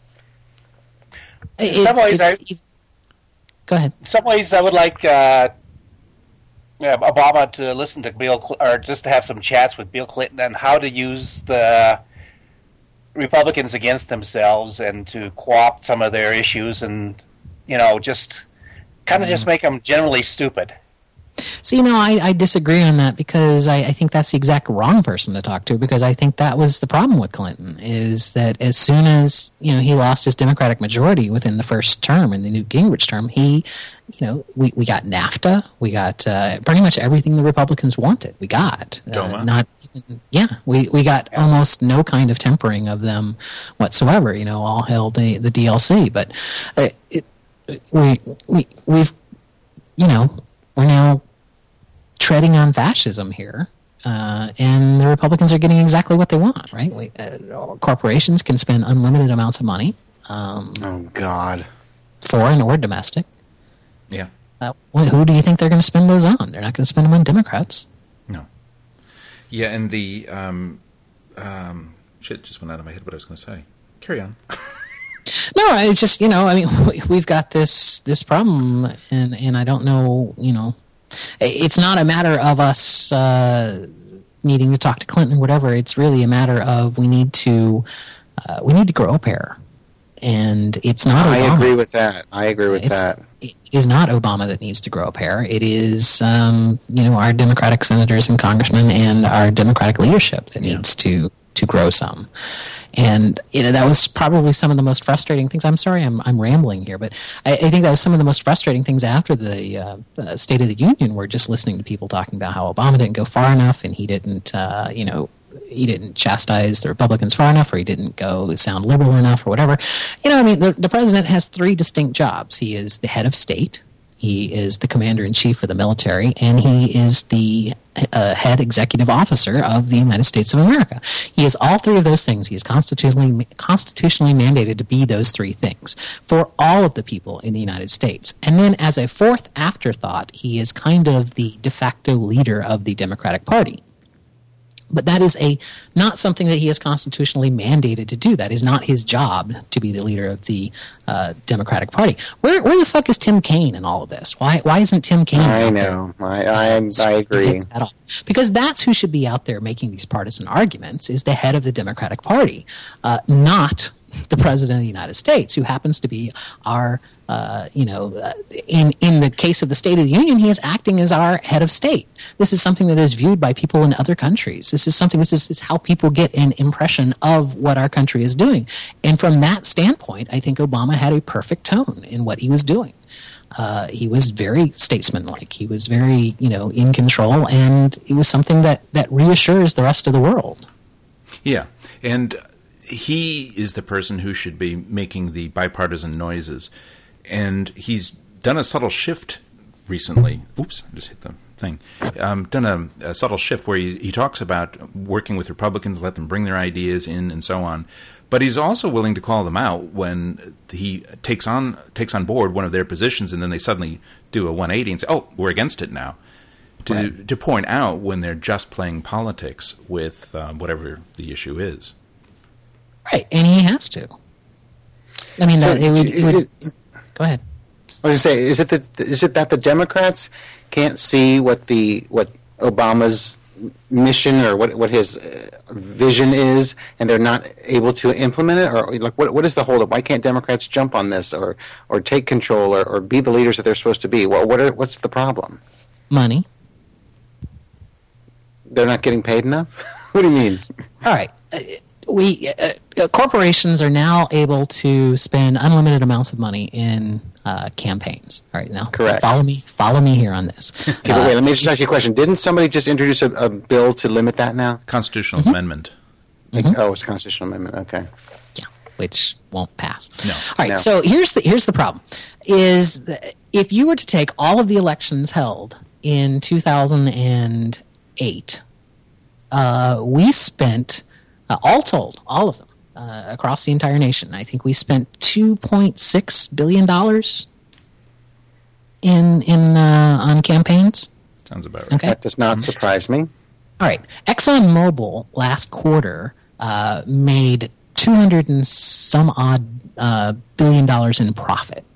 Speaker 10: In some ways, I,
Speaker 1: go ahead.
Speaker 10: In some ways, I would like uh, yeah, Obama to listen to Bill, or just to have some chats with Bill Clinton on how to use the Republicans against themselves and to co-opt some of their issues, and, you know, just kind of mm. just make them generally stupid.
Speaker 1: See, no, I, I disagree on that because I, I think that's the exact wrong person to talk to, because I think that was the problem with Clinton, is that as soon as, you know, he lost his Democratic majority within the first term, in the Newt Gingrich term, he, you know, we, we got NAFTA, we got uh, pretty much everything the Republicans wanted. We got. Uh, not, yeah, we, we got almost no kind of tempering of them whatsoever, you know, all held the, the D L C. But uh, it, we, we, we've, you know, we're now treading on fascism here, uh, and the Republicans are getting exactly what they want, right? We, uh, corporations can spend unlimited amounts of money. Um,
Speaker 11: oh, God.
Speaker 1: Foreign or domestic.
Speaker 9: Yeah.
Speaker 1: Uh, well, who do you think they're going to spend those on? They're not going to spend them on Democrats.
Speaker 9: No. Yeah, and the... Um, um, shit just went out of my head what I was going to say. Carry on.
Speaker 1: No, it's just, you know, I mean, we've got this this problem, and, and I don't know, you know, it's not a matter of us uh, needing to talk to Clinton or whatever. It's really a matter of we need to uh, we need to grow up here, and it's not.
Speaker 11: I
Speaker 1: Obama.
Speaker 11: agree with that. I agree with
Speaker 1: it's,
Speaker 11: that.
Speaker 1: It is not Obama that needs to grow up here. It is, um, you know, our Democratic senators and congressmen and our Democratic leadership that yeah. needs to to grow some. And you know, that was probably some of the most frustrating things. I'm sorry, I'm I'm rambling here, but I, I think that was some of the most frustrating things after the uh, uh, State of the Union. Were just listening to people talking about how Obama didn't go far enough, and he didn't, uh, you know, he didn't chastise the Republicans far enough, or he didn't go sound liberal enough, or whatever. You know, I mean, the, the president has three distinct jobs. He is the head of state, he is the commander-in-chief of the military, and he is the uh, head executive officer of the United States of America. He is all three of those things. He is constitutionally constitutionally mandated to be those three things for all of the people in the United States. And then as a fourth afterthought, he is kind of the de facto leader of the Democratic Party. But that is a not something that he is constitutionally mandated to do. That is not his job to be the leader of the uh, Democratic Party. Where where the fuck is Tim Kaine in all of this? Why why isn't Tim Kaine?
Speaker 11: I know. I I, I agree.
Speaker 1: Because that's who should be out there making these partisan arguments, is the head of the Democratic Party, uh, not the President of the United States, who happens to be our Uh, you know, uh, in in the case of the State of the Union, he is acting as our head of state. This is something that is viewed by people in other countries. This is something. This is, is how people get an impression of what our country is doing. And from that standpoint, I think Obama had a perfect tone in what he was doing. Uh, he was very statesmanlike. He was very, you know, in control, and it was something that that reassures the rest of the world.
Speaker 9: Yeah, and he is the person who should be making the bipartisan noises. And he's done a subtle shift recently. Oops, I just hit the thing. Um, done a, a subtle shift where he, he talks about working with Republicans, let them bring their ideas in, and so on. But he's also willing to call them out when he takes on takes on board one of their positions, and then they suddenly do a one eighty and say, "Oh, we're against it now." To right. to point out when they're just playing politics with uh, whatever the issue is.
Speaker 1: Right, and he has to. I mean,
Speaker 11: so
Speaker 1: that, it would. It would
Speaker 11: it,
Speaker 1: Go ahead.
Speaker 11: I was going to say, is it that is it that the Democrats can't see what the what Obama's mission or what what his uh, vision is, and they're not able to implement it, or like what what is the holdup? Why can't Democrats jump on this, or or take control, or, or be the leaders that they're supposed to be? Well, what are, what's the problem?
Speaker 1: Money.
Speaker 11: They're not getting paid enough. What do you mean?
Speaker 1: All right. Uh, We uh, corporations are now able to spend unlimited amounts of money in uh, campaigns. All right, now
Speaker 11: correct.
Speaker 1: So follow me. Follow me here on this.
Speaker 11: Okay, uh, wait, let me just ask you a question. Didn't somebody just introduce a, a bill to limit that now?
Speaker 9: Constitutional
Speaker 1: mm-hmm.
Speaker 9: amendment.
Speaker 11: Like,
Speaker 1: mm-hmm.
Speaker 11: Oh, it's a constitutional amendment. Okay.
Speaker 1: Yeah, which won't pass.
Speaker 9: No.
Speaker 1: All right.
Speaker 11: No.
Speaker 1: So here's the here's the problem: is that if you were to take all of the elections held in two thousand eight, uh, we spent. Uh, all told, all of them, uh, across the entire nation, I think we spent two point six billion dollars in in uh, on campaigns.
Speaker 9: Sounds about right.
Speaker 1: Okay.
Speaker 11: That does not surprise me.
Speaker 1: All right. ExxonMobil last quarter uh, made two hundred and some odd uh, billion dollars in profit.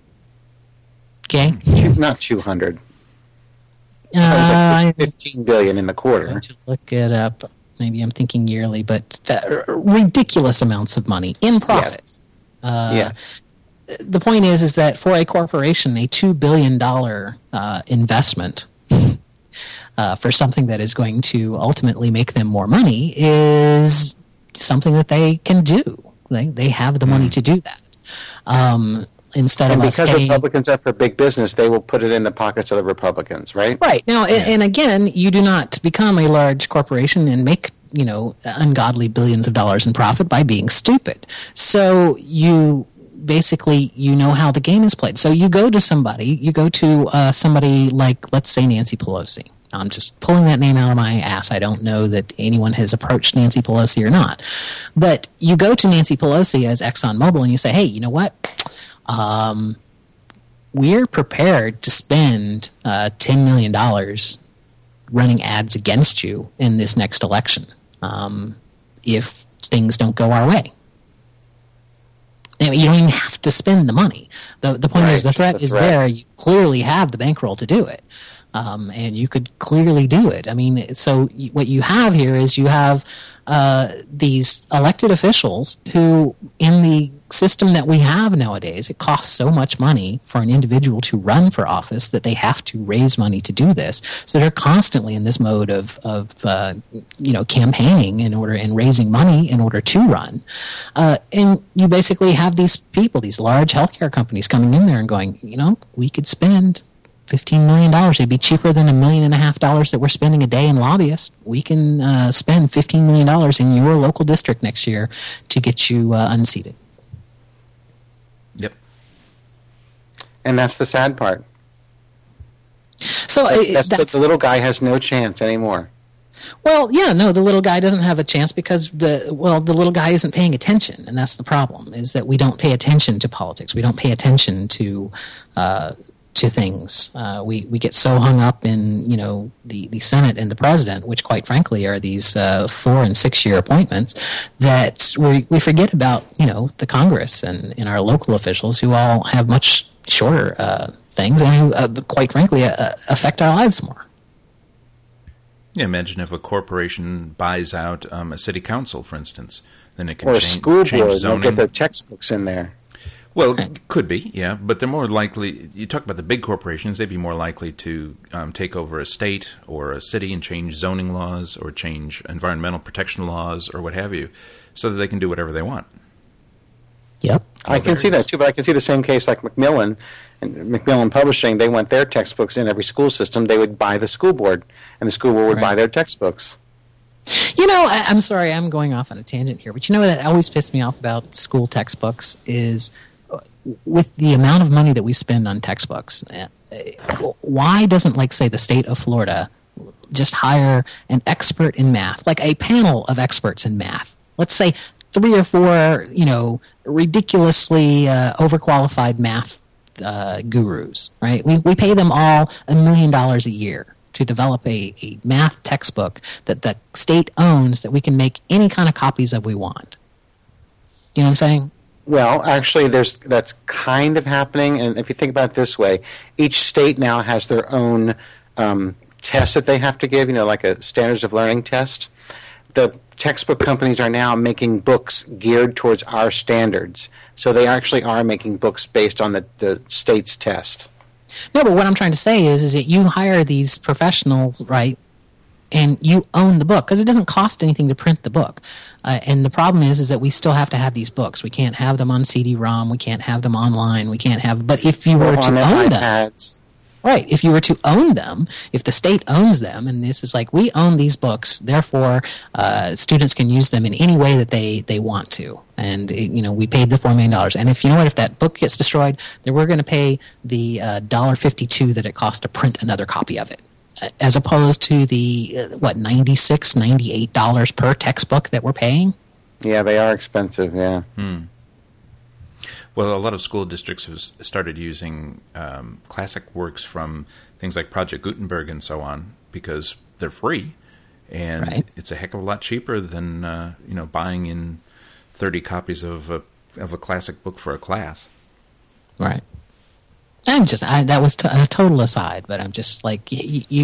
Speaker 1: Okay?
Speaker 11: Not two hundred.
Speaker 1: Uh,
Speaker 11: That was like fifteen billion in the quarter.
Speaker 1: I have to look it up. Maybe I'm thinking yearly, but that, ridiculous amounts of money in profit.
Speaker 11: Yes.
Speaker 1: Uh,
Speaker 11: yes.
Speaker 1: The point is, is that for a corporation, a two billion dollars uh, investment uh, for something that is going to ultimately make them more money is something that they can do. They they have the money to do that. Um, Instead
Speaker 11: and
Speaker 1: of
Speaker 11: because
Speaker 1: us paying,
Speaker 11: Republicans are for big business, they will put it in the pockets of the Republicans, right?
Speaker 1: Right. Now, yeah. and, and again, you do not become a large corporation and make, you know, ungodly billions of dollars in profit by being stupid. So you basically, you know how the game is played. So you go to somebody, you go to uh, somebody like, let's say, Nancy Pelosi. I'm just pulling that name out of my ass. I don't know that anyone has approached Nancy Pelosi or not. But you go to Nancy Pelosi as ExxonMobil and you say, hey, you know what? Um, we're prepared to spend uh, ten million dollars running ads against you in this next election um, if things don't go our way. I mean, you don't even have to spend the money. The, the point
Speaker 11: right.
Speaker 1: is the threat the is threat. there. You clearly have the bankroll to do it. Um, and you could clearly do it. I mean, so what you have here is you have uh, these elected officials who, in the system that we have nowadays, it costs so much money for an individual to run for office that they have to raise money to do this. So they're constantly in this mode of, of uh, you know, campaigning in order and raising money in order to run. Uh, and you basically have these people, these large healthcare companies coming in there and going, you know, we could spend fifteen million dollars. It'd be cheaper than a million and a half dollars that we're spending a day in lobbyists. We can uh, spend fifteen million dollars in your local district next year to get you uh, unseated.
Speaker 9: Yep.
Speaker 11: And that's the sad part.
Speaker 1: So
Speaker 11: that's,
Speaker 1: uh,
Speaker 11: that's,
Speaker 1: that's
Speaker 11: the, the little guy has no chance anymore.
Speaker 1: Well, yeah, no, the little guy doesn't have a chance because the well, the little guy isn't paying attention, and that's the problem. Is that we don't pay attention to politics. We don't pay attention to uh, to things. Uh, we we get so hung up in you know the, the Senate and the president, which quite frankly are these uh, four and six year appointments, that we we forget about you know the Congress and, and our local officials who all have much shorter uh, things and who uh, quite frankly uh, affect our lives more.
Speaker 9: Yeah, imagine if a corporation buys out um, a city council, for instance, then it can
Speaker 11: or
Speaker 9: change,
Speaker 11: a school
Speaker 9: change
Speaker 11: board.
Speaker 9: zoning.
Speaker 11: They'll get their textbooks in there.
Speaker 9: Well, it could be, yeah, but they're more likely. You talk about the big corporations; they'd be more likely to um, take over a state or a city and change zoning laws or change environmental protection laws or what have you, so that they can do whatever they want.
Speaker 1: Yep,
Speaker 11: I can see that too, but I can see the same case like Macmillan and Macmillan Publishing. They want their textbooks in every school system. They would buy the school board, and the school board would
Speaker 1: right.
Speaker 11: buy their textbooks.
Speaker 1: You know, I, I'm sorry, I'm going off on a tangent here, but you know what always pissed me off about school textbooks is with the amount of money that we spend on textbooks, why doesn't, like, say, the state of Florida just hire an expert in math, like a panel of experts in math? Let's say three or four, you know, ridiculously uh, overqualified math uh, gurus, right? We we pay them all a million dollars a year to develop a, a math textbook that the state owns that we can make any kind of copies of we want. You know what I'm saying?
Speaker 11: Well, actually, there's that's kind of happening, and if you think about it this way, each state now has their own um, test that they have to give, you know, like a standards of learning test. The textbook companies are now making books geared towards our standards, so they actually are making books based on the, the state's test.
Speaker 1: No, but what I'm trying to say is, is that you hire these professionals, right, and you own the book, because it doesn't cost anything to print the book. Uh, and the problem is, is that we still have to have these books. We can't have them on C D ROM. We can't have them online. We can't have. But if you were
Speaker 11: or
Speaker 1: to
Speaker 11: on
Speaker 1: own
Speaker 11: iPads.
Speaker 1: them, right? If you were to own them, if the state owns them, and this is like we own these books, therefore uh, students can use them in any way that they they want to. And it, you know, we paid the four million dollars. And if you know what, if that book gets destroyed, then we're going to pay the uh, dollar fifty-two that it costs to print another copy of it, as opposed to the uh, what ninety-six, ninety-eight dollars per textbook that we're paying.
Speaker 11: Yeah, they are expensive. Yeah.
Speaker 9: Hmm. Well, a lot of school districts have started using um, classic works from things like Project Gutenberg and so on because they're free, and
Speaker 1: right.
Speaker 9: it's a heck of a lot cheaper than uh, you know buying in thirty copies of a of a classic book for a class.
Speaker 1: Right. I'm just I, that was t- a total aside, but I'm just like you, you.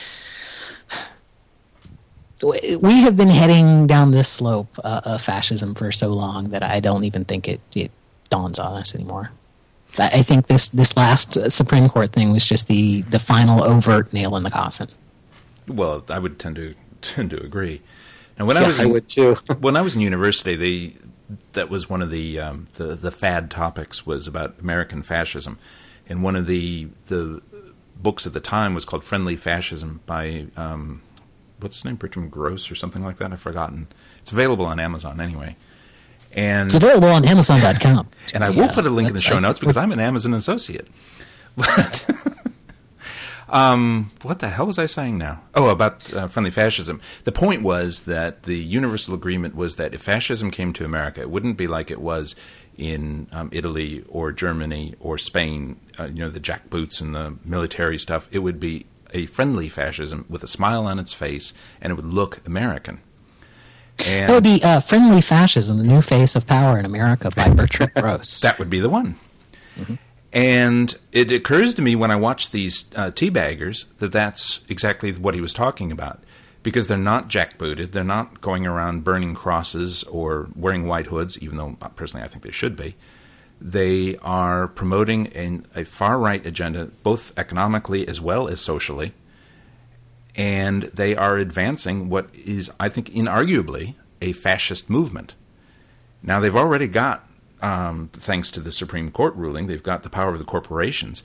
Speaker 1: We have been heading down this slope uh, of fascism for so long that I don't even think it, it dawns on us anymore. I think this this last Supreme Court thing was just the, the final overt nail in the coffin.
Speaker 9: Well, I would tend to tend to agree. And when
Speaker 11: yeah,
Speaker 9: I was in,
Speaker 11: I would too.
Speaker 9: when I was in university, they that was one of the um, the the fad topics was about American fascism, and one of the the books at the time was called Friendly Fascism by. Um, What's his name? Bertram Gross or something like that? I've forgotten. It's available on Amazon anyway. And
Speaker 1: it's available on Amazon dot com.
Speaker 9: And I will put a link in the show notes because I'm an Amazon associate. But um, what the hell was I saying now? Oh, about uh, friendly fascism. The point was that the universal agreement was that if fascism came to America, it wouldn't be like it was in um, Italy or Germany or Spain, uh, you know, the jackboots and the military stuff. It would be a friendly fascism with a smile on its face, and it would look American. And
Speaker 1: that would be uh, Friendly Fascism, the New Face of Power in America by Bertram Gross.
Speaker 9: That would be the one. Mm-hmm. And it occurs to me when I watch these uh, teabaggers that that's exactly what he was talking about, because they're not jackbooted, they're not going around burning crosses or wearing white hoods, even though personally I think they should be. They are promoting an, a far-right agenda, both economically as well as socially, and they are advancing what is, I think, inarguably a fascist movement. Now, they've already got, um, thanks to the Supreme Court ruling, they've got the power of the corporations.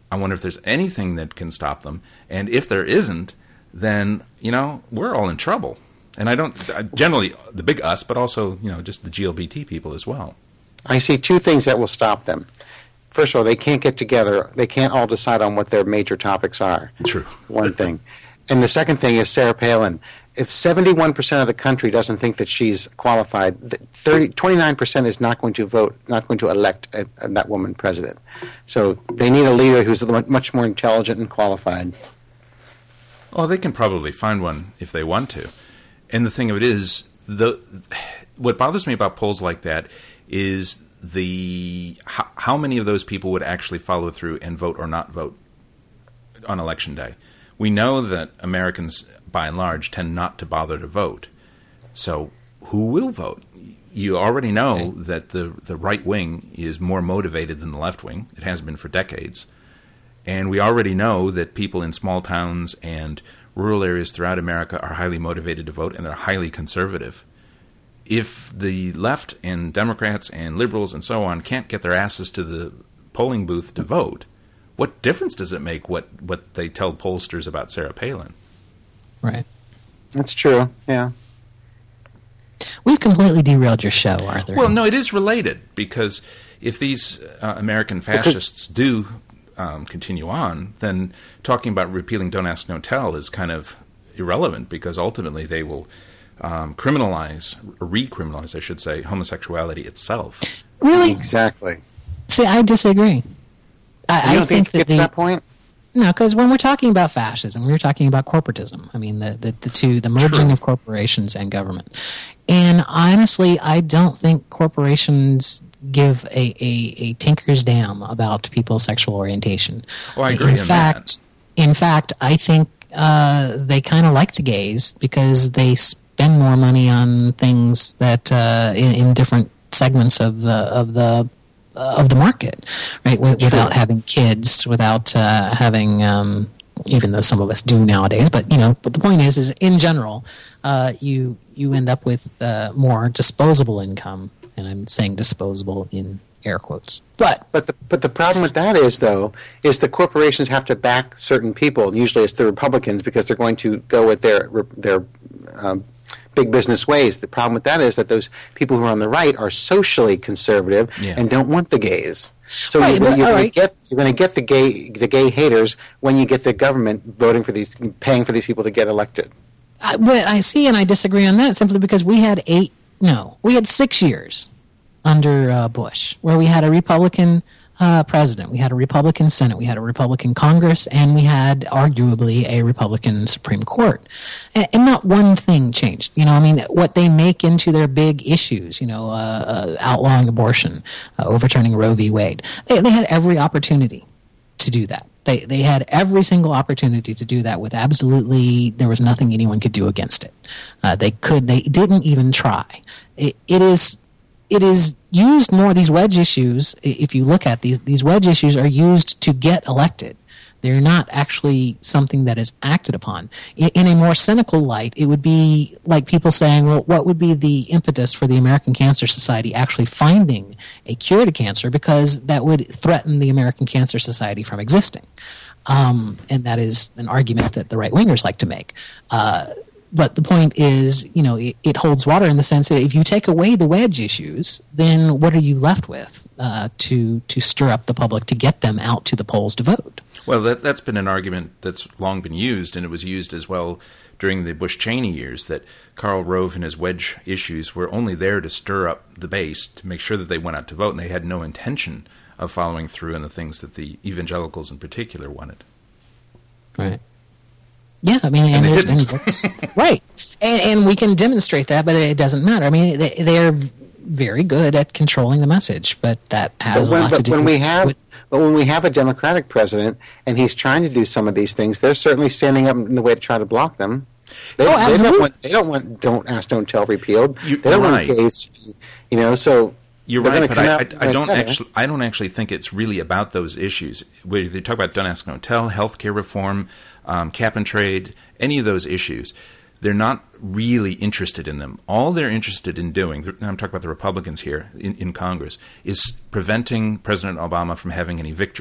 Speaker 9: I wonder if there's anything that can stop them. And if there isn't, then, you know, we're all in trouble. And I don't, generally, the big us, but also, you know, just the G L B T people as well.
Speaker 11: I see two things that will stop them. First of all, they can't get together. They can't all decide on what their major topics are.
Speaker 9: True.
Speaker 11: One thing. And the second thing is Sarah Palin. If seventy-one percent of the country doesn't think that she's qualified, thirty, twenty-nine percent is not going to vote, not going to elect a, a, that woman president. So they need a leader who's much more intelligent and qualified.
Speaker 9: Oh, they can probably find one if they want to. And the thing of it is, the what bothers me about polls like that is the how, how many of those people would actually follow through and vote or not vote on Election Day. We know that Americans, by and large, tend not to bother to vote. So who will vote? You already know okay. that the, the right wing is more motivated than the left wing. It has been for decades. And we already know that people in small towns and rural areas throughout America are highly motivated to vote, and they're highly conservative. If the left and Democrats and liberals and so on can't get their asses to the polling booth to vote, what difference does it make what, what they tell pollsters about Sarah Palin?
Speaker 1: Right.
Speaker 11: That's true, yeah.
Speaker 1: We've completely derailed your show, Arthur.
Speaker 9: Well, no, it is related, because if these uh, American fascists do um, continue on, then talking about repealing Don't Ask, Don't Tell is kind of irrelevant, because ultimately they will um, criminalize, or recriminalize, I should say, homosexuality itself.
Speaker 1: Really?
Speaker 11: Exactly.
Speaker 1: See, I disagree. I,
Speaker 11: you don't
Speaker 1: I think,
Speaker 11: think
Speaker 1: that the,
Speaker 11: to that point?
Speaker 1: No, because when we're talking about fascism, we're talking about corporatism. I mean, the, the, the two, the merging True. of corporations and government. And honestly, I don't think corporations give a, a, a tinker's damn about people's sexual orientation.
Speaker 9: Well, I agree
Speaker 1: in
Speaker 9: on
Speaker 1: fact,
Speaker 9: that.
Speaker 1: In fact, I think uh, they kind of like the gays because they spend more money on things that uh, in, in different segments of the of the of the market, right? W- without having kids, without uh, having, um, even though some of us do nowadays, but you know. But the point is, is in general, uh, you you end up with uh, more disposable income, and I'm saying disposable in air quotes. But
Speaker 11: but the but the problem with that is though is the corporations have to back certain people. Usually, it's the Republicans because they're going to go with their their um, big business ways. The problem with that is that those people who are on the right are socially conservative yeah. and don't want the gays. So
Speaker 1: right,
Speaker 11: you're,
Speaker 1: but,
Speaker 11: you're going
Speaker 1: right.
Speaker 11: to get you're going to get the gay the gay haters when you get the government voting for these, paying for these people to get elected.
Speaker 1: I, but I see, and I disagree on that simply because we had eight, no, we had six years under uh, Bush where we had a Republican Uh, president, we had a Republican Senate, we had a Republican Congress, and we had arguably a Republican Supreme Court. And, and not one thing changed. You know, I mean, what they make into their big issues, you know, uh, uh, outlawing abortion, uh, overturning Roe v. Wade, they, they had every opportunity to do that. They they had every single opportunity to do that with absolutely, there was nothing anyone could do against it. Uh, they could, they didn't even try. It, it is... It is used more, these wedge issues, if you look at these, these wedge issues are used to get elected. They're not actually something that is acted upon. In, in a more cynical light, it would be like people saying, well, what would be the impetus for the American Cancer Society actually finding a cure to cancer, because that would threaten the American Cancer Society from existing. Um, and that is an argument that the right-wingers like to make. Uh, But the point is, you know, it, it holds water in the sense that if you take away the wedge issues, then what are you left with uh, to to stir up the public to get them out to the polls to vote?
Speaker 9: Well, that, that's been an argument that's long been used, and it was used as well during the Bush-Cheney years, that Karl Rove and his wedge issues were only there to stir up the base, to make sure that they went out to vote, and they had no intention of following through on the things that the evangelicals in particular wanted.
Speaker 1: Right. Yeah, I mean, and, and there's many books, right? And, and we can demonstrate that, but it doesn't matter. I mean, they, they're very good at controlling the message, but that has
Speaker 11: but when,
Speaker 1: a lot
Speaker 11: but
Speaker 1: to do
Speaker 11: when
Speaker 1: with.
Speaker 11: We have,
Speaker 1: with
Speaker 11: but when we have a Democratic president and he's trying to do some of these things, they're certainly standing up in the way to try to block them. They,
Speaker 1: oh,
Speaker 11: they
Speaker 1: absolutely.
Speaker 11: don't want. They don't want. Don't ask, don't tell repealed.
Speaker 9: You,
Speaker 11: they don't
Speaker 9: right.
Speaker 11: want gays. You know, so.
Speaker 9: You're
Speaker 11: They're
Speaker 9: right, but I, I, I don't
Speaker 11: together.
Speaker 9: actually. I don't actually think it's really about those issues. Whether you talk about Don't Ask, Don't Tell, healthcare reform, um, cap and trade, any of those issues, they're not really interested in them. All they're interested in doing, I'm talking about the Republicans here in, in Congress, is preventing President Obama from having any victories.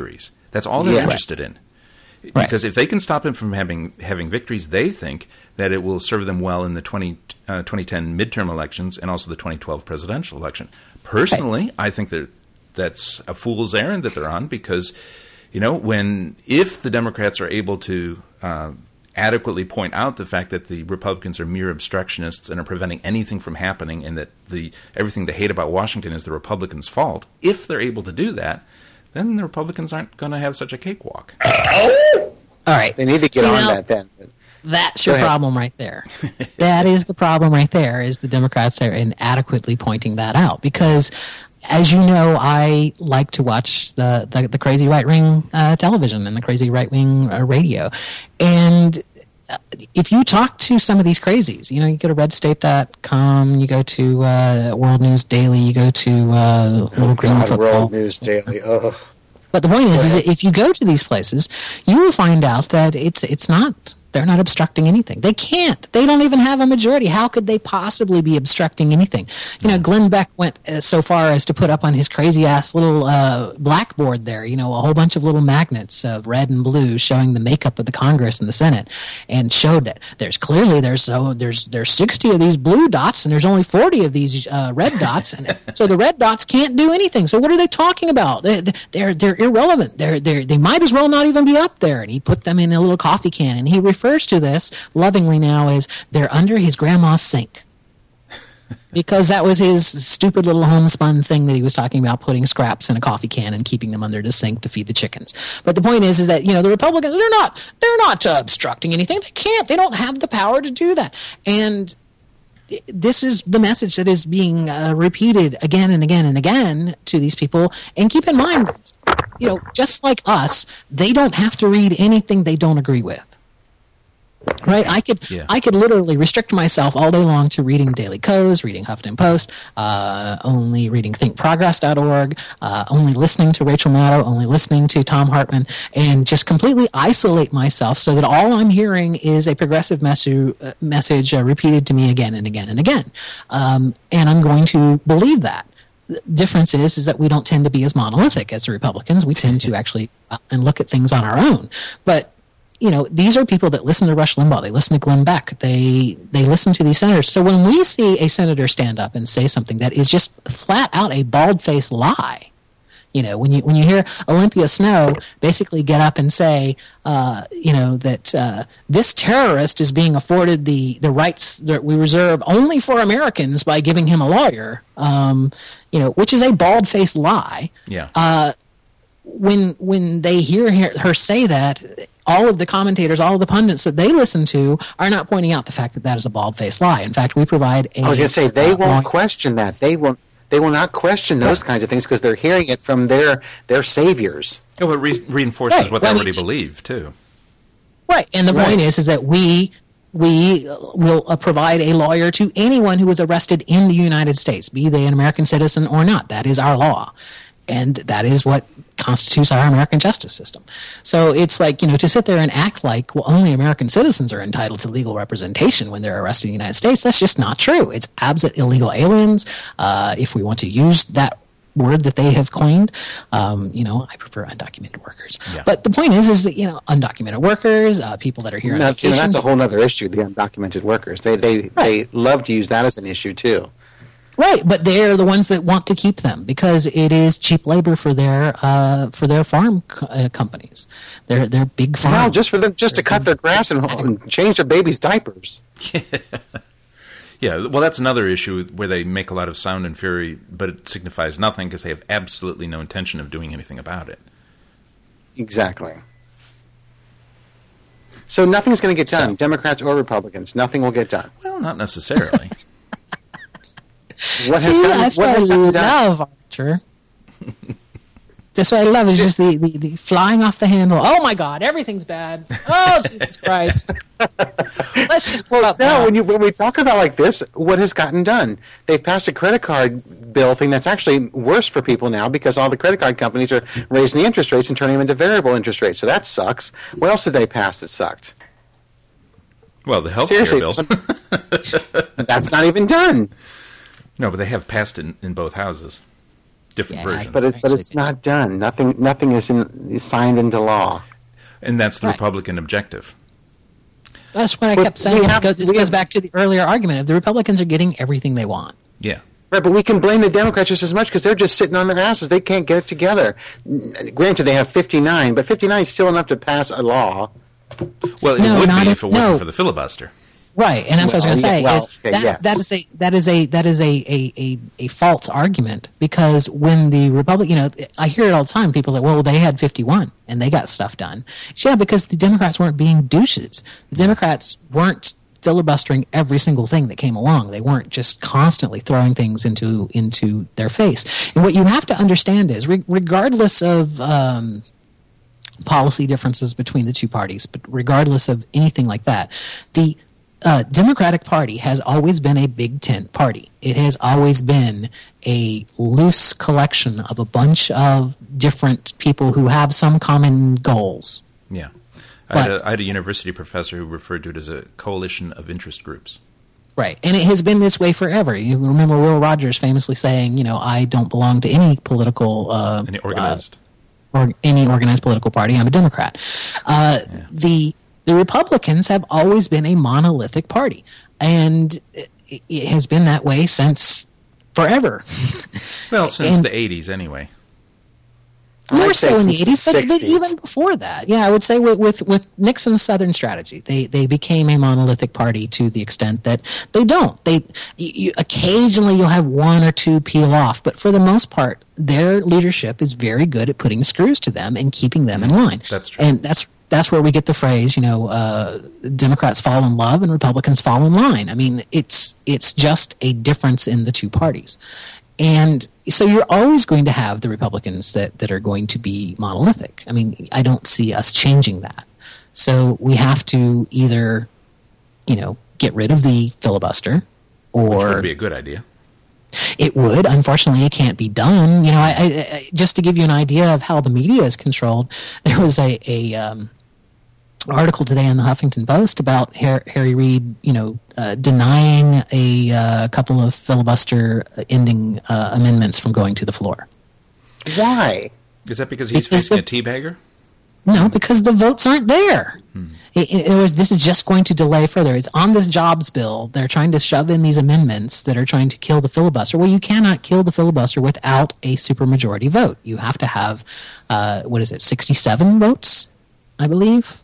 Speaker 9: That's all they're
Speaker 11: Yes.
Speaker 9: interested in.
Speaker 1: Right.
Speaker 9: Because if they can stop him from having having victories, they think that it will serve them well in the twenty, uh, twenty ten midterm elections and also the twenty twelve presidential election. Personally, right. I think that that's a fool's errand that they're on because, you know, when if the Democrats are able to uh, adequately point out the fact that the Republicans are mere obstructionists and are preventing anything from happening and that the everything they hate about Washington is the Republicans' fault, if they're able to do that, then the Republicans aren't going to have such a cakewalk.
Speaker 1: All right.
Speaker 11: They need to get
Speaker 1: See,
Speaker 11: on
Speaker 1: now,
Speaker 11: that then.
Speaker 1: That's your problem right there. That is the problem right there, is the Democrats are inadequately pointing that out. Because, as you know, I like to watch the, the, the crazy right-wing uh, television and the crazy right-wing uh, radio. And if you talk to some of these crazies, you know, you go to red state dot com, you go to uh, World News Daily, you go to uh, Little
Speaker 11: Oh,
Speaker 1: Green
Speaker 11: God,
Speaker 1: Football.
Speaker 11: World News Daily. Ugh.
Speaker 1: But the point is, is that if you go to these places, you will find out that it's it's not. They're not obstructing anything. They can't. They don't even have a majority. How could they possibly be obstructing anything? You know, Glenn Beck went uh, so far as to put up on his crazy-ass little uh, blackboard there, you know, a whole bunch of little magnets of red and blue showing the makeup of the Congress and the Senate, and showed that there's clearly there's so there's there's sixty of these blue dots and there's only forty of these uh, red dots, and so the red dots can't do anything. So what are they talking about? They, they're they're irrelevant. They're they they might as well not even be up there. And he put them in a little coffee can, and he refers to this lovingly now as they're under his grandma's sink. Because that was his stupid little homespun thing that he was talking about, putting scraps in a coffee can and keeping them under the sink to feed the chickens. But the point is, is that, you know, the Republicans, they're not, they're not uh, obstructing anything. They can't. They don't have the power to do that. And this is the message that is being uh, repeated again and again and again to these people. And keep in mind, you know, just like us, they don't have to read anything they don't agree with. Right, I could yeah. I could literally restrict myself all day long to reading Daily Kos, reading Huffington Post, uh, only reading think progress dot org, uh, only listening to Rachel Maddow, only listening to Tom Hartman, and just completely isolate myself so that all I'm hearing is a progressive message, uh, message uh, repeated to me again and again and again. Um, and I'm going to believe that. The difference is, is that we don't tend to be as monolithic as the Republicans. We tend to actually uh, and look at things on our own. But you know, these are people that listen to Rush Limbaugh. They listen to Glenn Beck. They they listen to these senators. So when we see a senator stand up and say something that is just flat out a bald-faced lie, you know, when you when you hear Olympia Snowe basically get up and say, uh, you know, that uh, this terrorist is being afforded the, the rights that we reserve only for Americans by giving him a lawyer, um, you know, which is a bald-faced lie.
Speaker 9: Yeah.
Speaker 1: Uh, when when they hear her say that, all of the commentators, all of the pundits that they listen to are not pointing out the fact that that is a bald-faced lie. In fact, we provide a...
Speaker 11: I was going to say, they
Speaker 1: uh,
Speaker 11: won't
Speaker 1: long-
Speaker 11: question that. They will They will not question those kinds of things because they're hearing it from their their saviors.
Speaker 9: Oh, it re- reinforces
Speaker 1: right.
Speaker 9: what
Speaker 1: well,
Speaker 9: they already
Speaker 1: I mean,
Speaker 9: believe, too.
Speaker 1: Right, and the
Speaker 11: right.
Speaker 1: point is, is that we... We will uh, provide a lawyer to anyone who is arrested in the United States, be they an American citizen or not. That is our law. And that is what constitutes our American justice system. So it's like, you know, to sit there and act like, well, only American citizens are entitled to legal representation when they're arrested in the United States, that's just not true. It's absolute illegal aliens. Uh, if we want to use that word that they have coined, um, you know, I prefer undocumented workers. Yeah. But the point is, is that, you know, undocumented workers, uh, people that are here on
Speaker 11: no,
Speaker 1: vacation.
Speaker 11: You know, that's a whole other issue, the undocumented workers. They, they, right. they love to use that as an issue, too.
Speaker 1: Right, but they're the ones that want to keep them because it is cheap labor for their uh, for their farm co- uh, companies. They're they're big farms.
Speaker 11: Well, just for them, just they're to cut their grass and, and change their babies' diapers.
Speaker 9: Yeah, well, that's another issue where they make a lot of sound and fury, but it signifies nothing because they have absolutely no intention of doing anything about it.
Speaker 11: Exactly. So nothing's going to get done,
Speaker 1: so,
Speaker 11: Democrats or Republicans. Nothing will get done.
Speaker 9: Well, not necessarily.
Speaker 11: What
Speaker 1: See,
Speaker 11: has gotten,
Speaker 1: that's
Speaker 11: what
Speaker 1: what
Speaker 11: has
Speaker 1: I
Speaker 11: gotten
Speaker 1: love,
Speaker 11: done?
Speaker 1: Archer. That's what I love, is just the, the, the flying off the handle. Oh, my God, everything's bad. Oh, Jesus Christ. Let's just pull up.
Speaker 11: No, when, you, when we talk about like this, what has gotten done? They've passed a credit card bill thing that's actually worse for people now because all the credit card companies are raising the interest rates and turning them into variable interest rates. So that sucks. What else did they pass that sucked?
Speaker 9: Well, the health care bill.
Speaker 11: That's not even done.
Speaker 9: No, but they have passed it in, in both houses. different
Speaker 1: Yeah,
Speaker 9: versions.
Speaker 11: But, it, but it's not done. Nothing Nothing is, in, is signed into law.
Speaker 9: And that's the
Speaker 1: Right.
Speaker 9: Republican objective.
Speaker 1: That's what I
Speaker 11: But
Speaker 1: kept saying.
Speaker 11: we
Speaker 1: This,
Speaker 11: have-
Speaker 1: goes, this
Speaker 11: we
Speaker 1: goes
Speaker 11: have-
Speaker 1: back to the earlier argument of the Republicans are getting everything they want.
Speaker 9: Yeah.
Speaker 11: Right, but we can blame the Democrats just as much because they're just sitting on their asses. They can't get it together. N- Granted, they have fifty-nine, but fifty-nine is still enough to pass a law.
Speaker 9: Well, it
Speaker 1: No,
Speaker 9: would
Speaker 1: not
Speaker 9: be
Speaker 1: if-
Speaker 9: if it wasn't
Speaker 1: no.
Speaker 9: for the filibuster.
Speaker 1: Right, and that's what I was
Speaker 11: Well,
Speaker 1: going to say.
Speaker 11: yeah, well,
Speaker 1: is
Speaker 11: okay,
Speaker 1: that,
Speaker 11: yes.
Speaker 1: that is a that is a that is a, a, a, a false argument because when the Republic, you know, I hear it all the time. People say, "Well, they had fifty-one and they got stuff done." Yeah, because the Democrats weren't being douches. The Democrats weren't filibustering every single thing that came along. They weren't just constantly throwing things into into their face. And what you have to understand is, re- regardless of um, policy differences between the two parties, but regardless of anything like that, the uh, Democratic Party has always been a big tent party. It has always been a loose collection of a bunch of different people who have some common goals.
Speaker 9: Yeah. I had,
Speaker 1: But-
Speaker 9: a, I had a university professor who referred to it as a coalition of interest groups.
Speaker 1: Right. And it has been this way forever. You remember Will Rogers famously saying, you know, I don't belong to any political... Uh,
Speaker 9: Any organized.
Speaker 1: Uh, or any organized political party. I'm a Democrat. Uh,
Speaker 9: Yeah.
Speaker 1: The the Republicans have always been a monolithic party. And it, it has been that way since forever.
Speaker 9: Well, since
Speaker 1: And-
Speaker 9: the eighties, anyway.
Speaker 1: More
Speaker 11: I'd say
Speaker 1: so in the
Speaker 11: since
Speaker 1: eighties,
Speaker 11: the
Speaker 1: but, but
Speaker 11: sixties.
Speaker 1: even before that. Yeah, I would say with, with, with Nixon's Southern strategy, they, they became a monolithic party to the extent that they don't. They you, you, occasionally you'll have one or two peel off, but for the most part, their leadership is very good at putting screws to them and keeping them in line.
Speaker 9: That's true.
Speaker 1: And that's that's where we get the phrase, you know, uh, Democrats fall in love and Republicans fall in line. I mean, it's it's just a difference in the two parties. And so you're always going to have the Republicans that, that are going to be monolithic. I mean, I don't see us changing that. So we have to either, you know, get rid of the filibuster
Speaker 9: Which
Speaker 1: or
Speaker 9: would be a good idea.
Speaker 1: it would. Unfortunately, it can't be done. You know, I, I, I, just to give you an idea of how the media is controlled, there was a, a um, article today in the Huffington Post about Har- Harry Reid, you know, uh, denying a uh, couple of filibuster-ending uh, amendments from going to the floor.
Speaker 11: Why?
Speaker 9: Is that because he's
Speaker 1: Because
Speaker 9: facing
Speaker 1: the-
Speaker 9: a teabagger?
Speaker 1: No, because the votes aren't there. It, it, it was. This is just going to delay further. It's on this jobs bill. They're trying to shove in these amendments that are trying to kill the filibuster. Well, you cannot kill the filibuster without a supermajority vote. You have to have, uh, what is it, sixty-seven votes, I believe.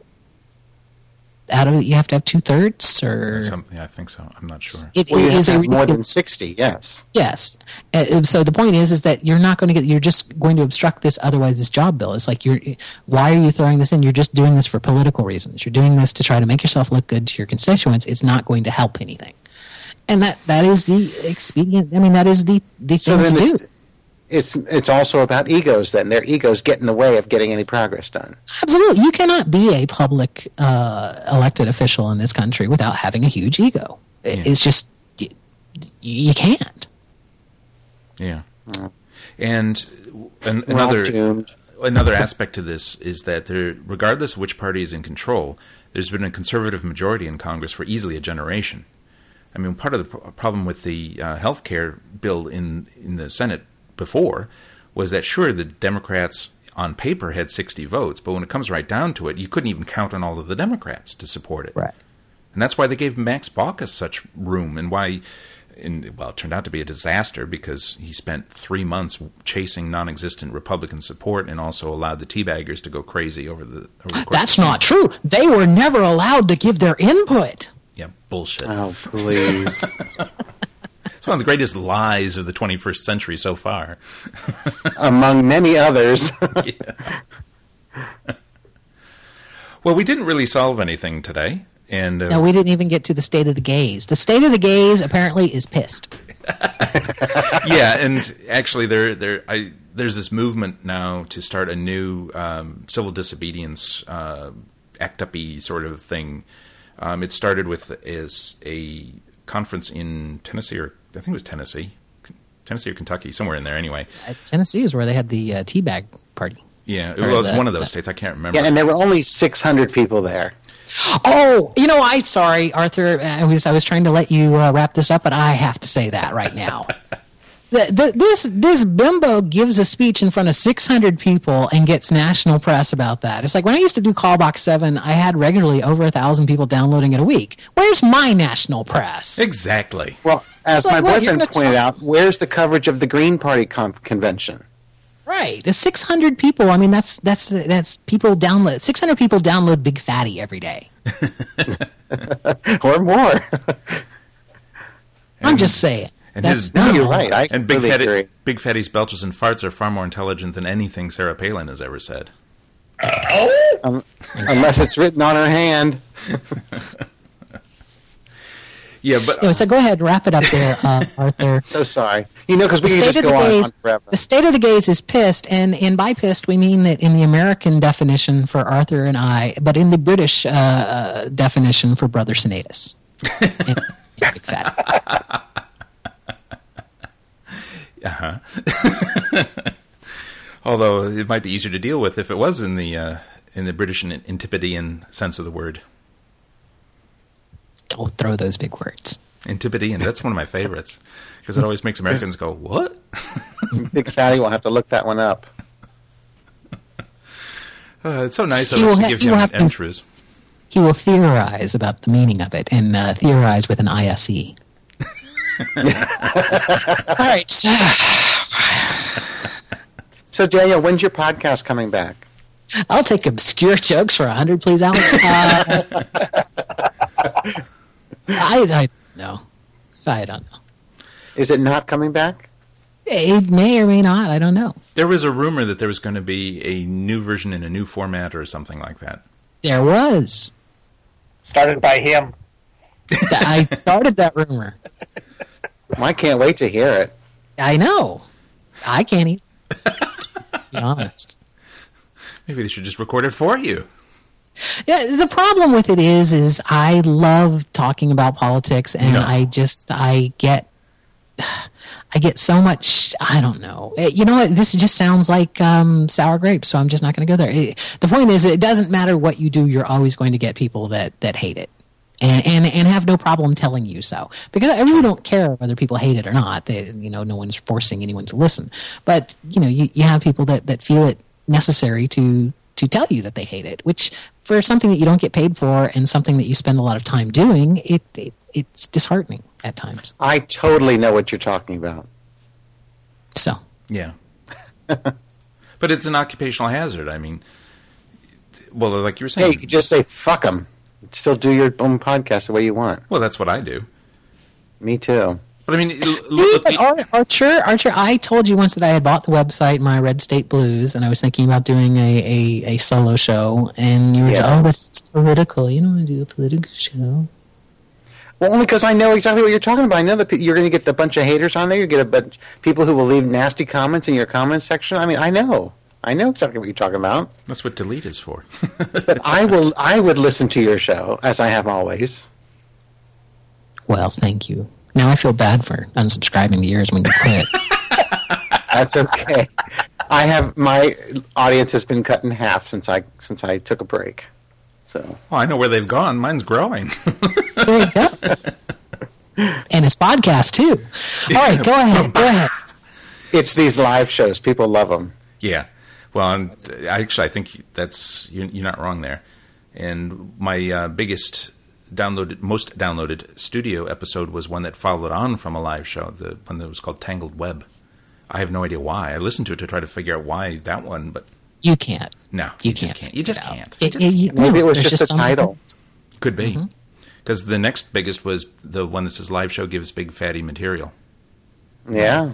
Speaker 1: Out of it, you have to have two thirds, or
Speaker 9: Something, I think so. I'm not sure.
Speaker 1: it,
Speaker 11: Well, you
Speaker 1: it
Speaker 11: have
Speaker 1: is
Speaker 11: to
Speaker 1: a
Speaker 11: have more than
Speaker 1: ridiculous-
Speaker 11: sixty, yes.
Speaker 1: Yes. Uh, so the point is, is that you're not going to get. You're just going to obstruct this. Otherwise, this job bill. It's like you're. Why are you throwing this in? You're just doing this for political reasons. You're doing this to try to make yourself look good to your constituents. It's not going to help anything. And that that is the expedient. I mean, that is the the
Speaker 11: So
Speaker 1: thing
Speaker 11: then
Speaker 1: to
Speaker 11: it's,
Speaker 1: do.
Speaker 11: it's it's also about egos then. Their egos get in the way of getting any progress done.
Speaker 1: Absolutely, you cannot be a public uh, elected official in this country without having a huge ego. It,
Speaker 9: Yeah.
Speaker 1: It's just you, you can't.
Speaker 9: Yeah. And an,
Speaker 11: We're all
Speaker 9: another
Speaker 11: doomed.
Speaker 9: another aspect to this is that there, regardless of which party is in control, there's been a conservative majority in Congress for easily a generation. I mean, part of the pro- problem with the uh, health care bill in in the Senate before was that, sure, the Democrats on paper had sixty votes, but when it comes right down to it, you couldn't even count on all of the Democrats to support it.
Speaker 1: Right.
Speaker 9: And that's why they gave Max Baucus such room, and why, in, well, it turned out to be a disaster because he spent three months chasing non-existent Republican support and also allowed the teabaggers to go crazy over the, over the course
Speaker 1: That's
Speaker 9: of the
Speaker 1: not true. They were never allowed to give their input.
Speaker 9: Yeah, bullshit.
Speaker 11: Oh, please.
Speaker 9: It's one of the greatest lies of the twenty-first century so far.
Speaker 11: Among many others.
Speaker 9: Yeah. Well, we didn't really solve anything today. And uh,
Speaker 1: No, we didn't even get to the state of the gays. The state of the gays apparently is pissed.
Speaker 9: yeah, and actually, there, there, I, there's this movement now to start a new um, civil disobedience uh, act up-y sort of thing. Um, it started with as a conference in Tennessee, or I think it was Tennessee, Tennessee or Kentucky, somewhere in there. Anyway,
Speaker 1: Uh, Tennessee is where they had the uh, teabag party.
Speaker 9: yeah, it
Speaker 1: Or
Speaker 9: was
Speaker 1: the-
Speaker 9: one of those
Speaker 1: the-
Speaker 9: states. I can't remember.
Speaker 11: Yeah, and there were only six hundred people there.
Speaker 1: Oh, you know, I'm sorry, Arthur. I was I was trying to let you uh, wrap this up, but I have to say that right now. The, the, this this bimbo gives a speech in front of six hundred people and gets national press about that. It's like when I used to do Callbox seven, I had regularly over a thousand people downloading it a week. Where's my national press?
Speaker 9: Exactly.
Speaker 11: Well, as
Speaker 1: Like,
Speaker 11: my
Speaker 1: what,
Speaker 11: boyfriend
Speaker 1: you're
Speaker 11: pointed
Speaker 1: gonna
Speaker 11: out, where's the coverage of the Green Party com- convention?
Speaker 1: Right, the six hundred people. I mean, that's that's that's people download. Six hundred people download Big Fatty every day,
Speaker 11: or more.
Speaker 1: I'm just saying.
Speaker 9: And
Speaker 1: That's
Speaker 9: his,
Speaker 11: No,
Speaker 1: not-
Speaker 11: you're right. I
Speaker 9: and Big
Speaker 11: completely
Speaker 9: Fatty,
Speaker 11: agree.
Speaker 9: Big Fatty's belches and farts are far more intelligent than anything Sarah Palin has ever said.
Speaker 11: Um, unless it's written on her hand.
Speaker 9: Yeah, but
Speaker 1: Anyway, so go ahead, wrap it up there, uh, Arthur.
Speaker 11: So sorry. You know, because
Speaker 1: The
Speaker 11: we can
Speaker 1: state
Speaker 11: just
Speaker 1: of
Speaker 11: go
Speaker 1: the
Speaker 11: on,
Speaker 1: gays,
Speaker 11: on forever.
Speaker 1: the state of the gays is pissed, and, and by pissed we mean that in the American definition for Arthur and I, but in the British uh, uh, definition for Brother Sinatus. and, and Big Fatty.
Speaker 9: uh-huh. Although it might be easier to deal with if it was in the uh, in the British and Antipodean sense of the word.
Speaker 1: Don't throw those big words.
Speaker 9: Antipodean, that's one of my favorites because it always makes Americans go, "What?"
Speaker 11: Big Fatty will have to look that one up.
Speaker 9: Uh, it's so nice of
Speaker 1: He
Speaker 9: us
Speaker 1: will
Speaker 9: to
Speaker 1: ha-
Speaker 9: give
Speaker 1: he
Speaker 9: him
Speaker 1: will have to-
Speaker 9: entries.
Speaker 1: He will theorize about the meaning of it, and uh, theorize with an I S E. All right. So,
Speaker 11: So, Daniel, when's your podcast coming back?
Speaker 1: I'll take obscure jokes for a hundred, please, Alex. Uh, I, I don't know. I don't know.
Speaker 11: Is it not coming back?
Speaker 1: It may or may not. I don't know.
Speaker 9: There was a rumor that there was going to be a new version in a new format or something like that.
Speaker 1: There was.
Speaker 10: Started by him.
Speaker 1: I started that rumor.
Speaker 11: Well, I can't wait to hear it.
Speaker 1: I know. I can't eat. To be honest.
Speaker 9: Maybe they should just record it for you.
Speaker 1: Yeah, the problem with it is, is I love talking about politics, and
Speaker 9: No.
Speaker 1: I just I get, I get so much. I don't know. Eh, You know what? This just sounds like um, sour grapes, so I'm just not going to go there. Eh, the point is, it doesn't matter what you do; you're always going to get people that that hate it, and and and have no problem telling you so. Because I really don't care whether people hate it or not. They, you know, no one's forcing anyone to listen. But you know, you, you have people that that feel it necessary to to tell you that they hate it, which for something that you don't get paid for and something that you spend a lot of time doing, it, it it's disheartening at times.
Speaker 11: I totally know what you're talking about.
Speaker 1: So
Speaker 9: Yeah. But it's an occupational hazard. I mean, well, like you were saying.
Speaker 11: Hey, you could just say, fuck them. Still do your own podcast the way you want.
Speaker 9: Well, that's what I do.
Speaker 11: Me too.
Speaker 9: But I mean, l-
Speaker 1: See,
Speaker 9: look,
Speaker 1: but Ar- Archer, Archer, I told you once that I had bought the website, My Red State Blues, and I was thinking about doing a, a, a solo show, and you were
Speaker 11: Yes.
Speaker 1: like, oh, that's political. You don't want to do a political show.
Speaker 11: Well, only because I know exactly what you're talking about. I know that pe- you're going to get a bunch of haters on there. You get a bunch people who will leave nasty comments in your comments section. I mean, I know. I know exactly what you're talking about.
Speaker 9: that's what delete is for.
Speaker 11: But I will. I would listen to your show, as I have always.
Speaker 1: Well, thank you. Now I feel bad for unsubscribing to yours when you quit.
Speaker 11: That's okay. I have my audience has been cut in half since I since I took a break. So
Speaker 9: Oh, I know where they've gone. Mine's growing.
Speaker 1: There you go. And his podcast, too. All right, go ahead. Go ahead.
Speaker 11: it's these live shows. People love them.
Speaker 9: Yeah. Well, and uh, actually, I think that's you're, you're not wrong there. And my uh, biggest downloaded, most downloaded studio episode was one that followed on from a live show, the one that was called Tangled Web. I have no idea why. I listened to it to try to figure out why that one, but
Speaker 1: You can't.
Speaker 9: no,
Speaker 1: You,
Speaker 9: you, just
Speaker 1: can't.
Speaker 9: can't. You just
Speaker 1: figure it out.
Speaker 9: can't.
Speaker 1: It-
Speaker 9: You just
Speaker 1: it- you-
Speaker 9: can't.
Speaker 11: Maybe
Speaker 1: no,
Speaker 11: it was
Speaker 1: there's
Speaker 11: just the
Speaker 1: some-
Speaker 11: title.
Speaker 9: Could be.
Speaker 1: Mm-hmm.
Speaker 9: Because the next biggest was the one that says live show gives big fatty material.
Speaker 11: Yeah.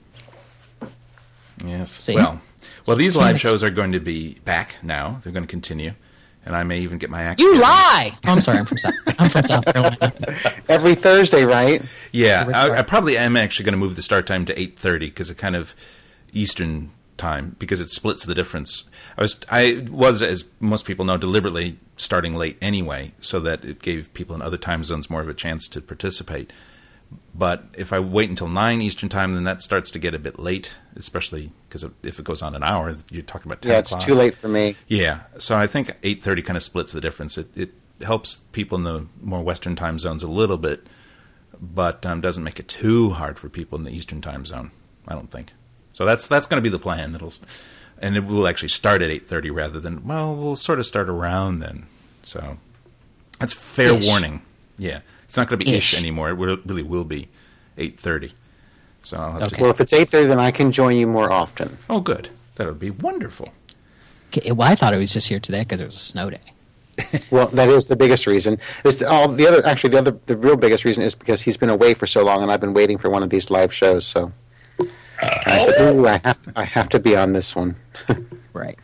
Speaker 9: Yes.
Speaker 1: See?
Speaker 9: Well, well, these
Speaker 1: Can't
Speaker 9: live
Speaker 1: ex-
Speaker 9: shows are going to be back now. They're going to continue, and I may even get my act.
Speaker 1: You
Speaker 9: together.
Speaker 1: lie! Oh, I'm sorry. I'm from South. I'm from South Carolina.
Speaker 11: Every Thursday, right?
Speaker 9: Yeah,
Speaker 1: Every
Speaker 9: I,
Speaker 1: Friday.
Speaker 9: I probably am actually going to move the start time to eight thirty because it kind of Eastern time because it splits the difference. I was I was as most people know deliberately starting late anyway, so that it gave people in other time zones more of a chance to participate. But if I wait until nine Eastern time, then that starts to get a bit late, especially because if it goes on an hour, you're talking about ten
Speaker 11: Yeah, it's
Speaker 9: o'clock.
Speaker 11: too late for me.
Speaker 9: Yeah, so I think eight thirty kind of splits the difference. It, it helps people in the more Western time zones a little bit, but um, doesn't make it too hard for people in the Eastern time zone. I don't think. So that's that's going to be the plan. It'll, and it will actually start at eight thirty rather than, well, we'll sort of start around then. So that's fair ish. warning. Yeah. It's not going to be ish, ish anymore. It will, really will be eight thirty. So I'll have
Speaker 11: okay.
Speaker 9: to...
Speaker 11: Well, if it's eight thirty, then I can join you more often.
Speaker 9: Oh, good. That would be wonderful.
Speaker 1: Okay, well, I thought it was just here today because it was a snow day.
Speaker 11: Well, that is the biggest reason. It's the, all the other, actually, the other, the real biggest reason is because he's been away for so long, and I've been waiting for one of these live shows. So I said, "Ooh, I have, I have to be on this one."
Speaker 1: Right.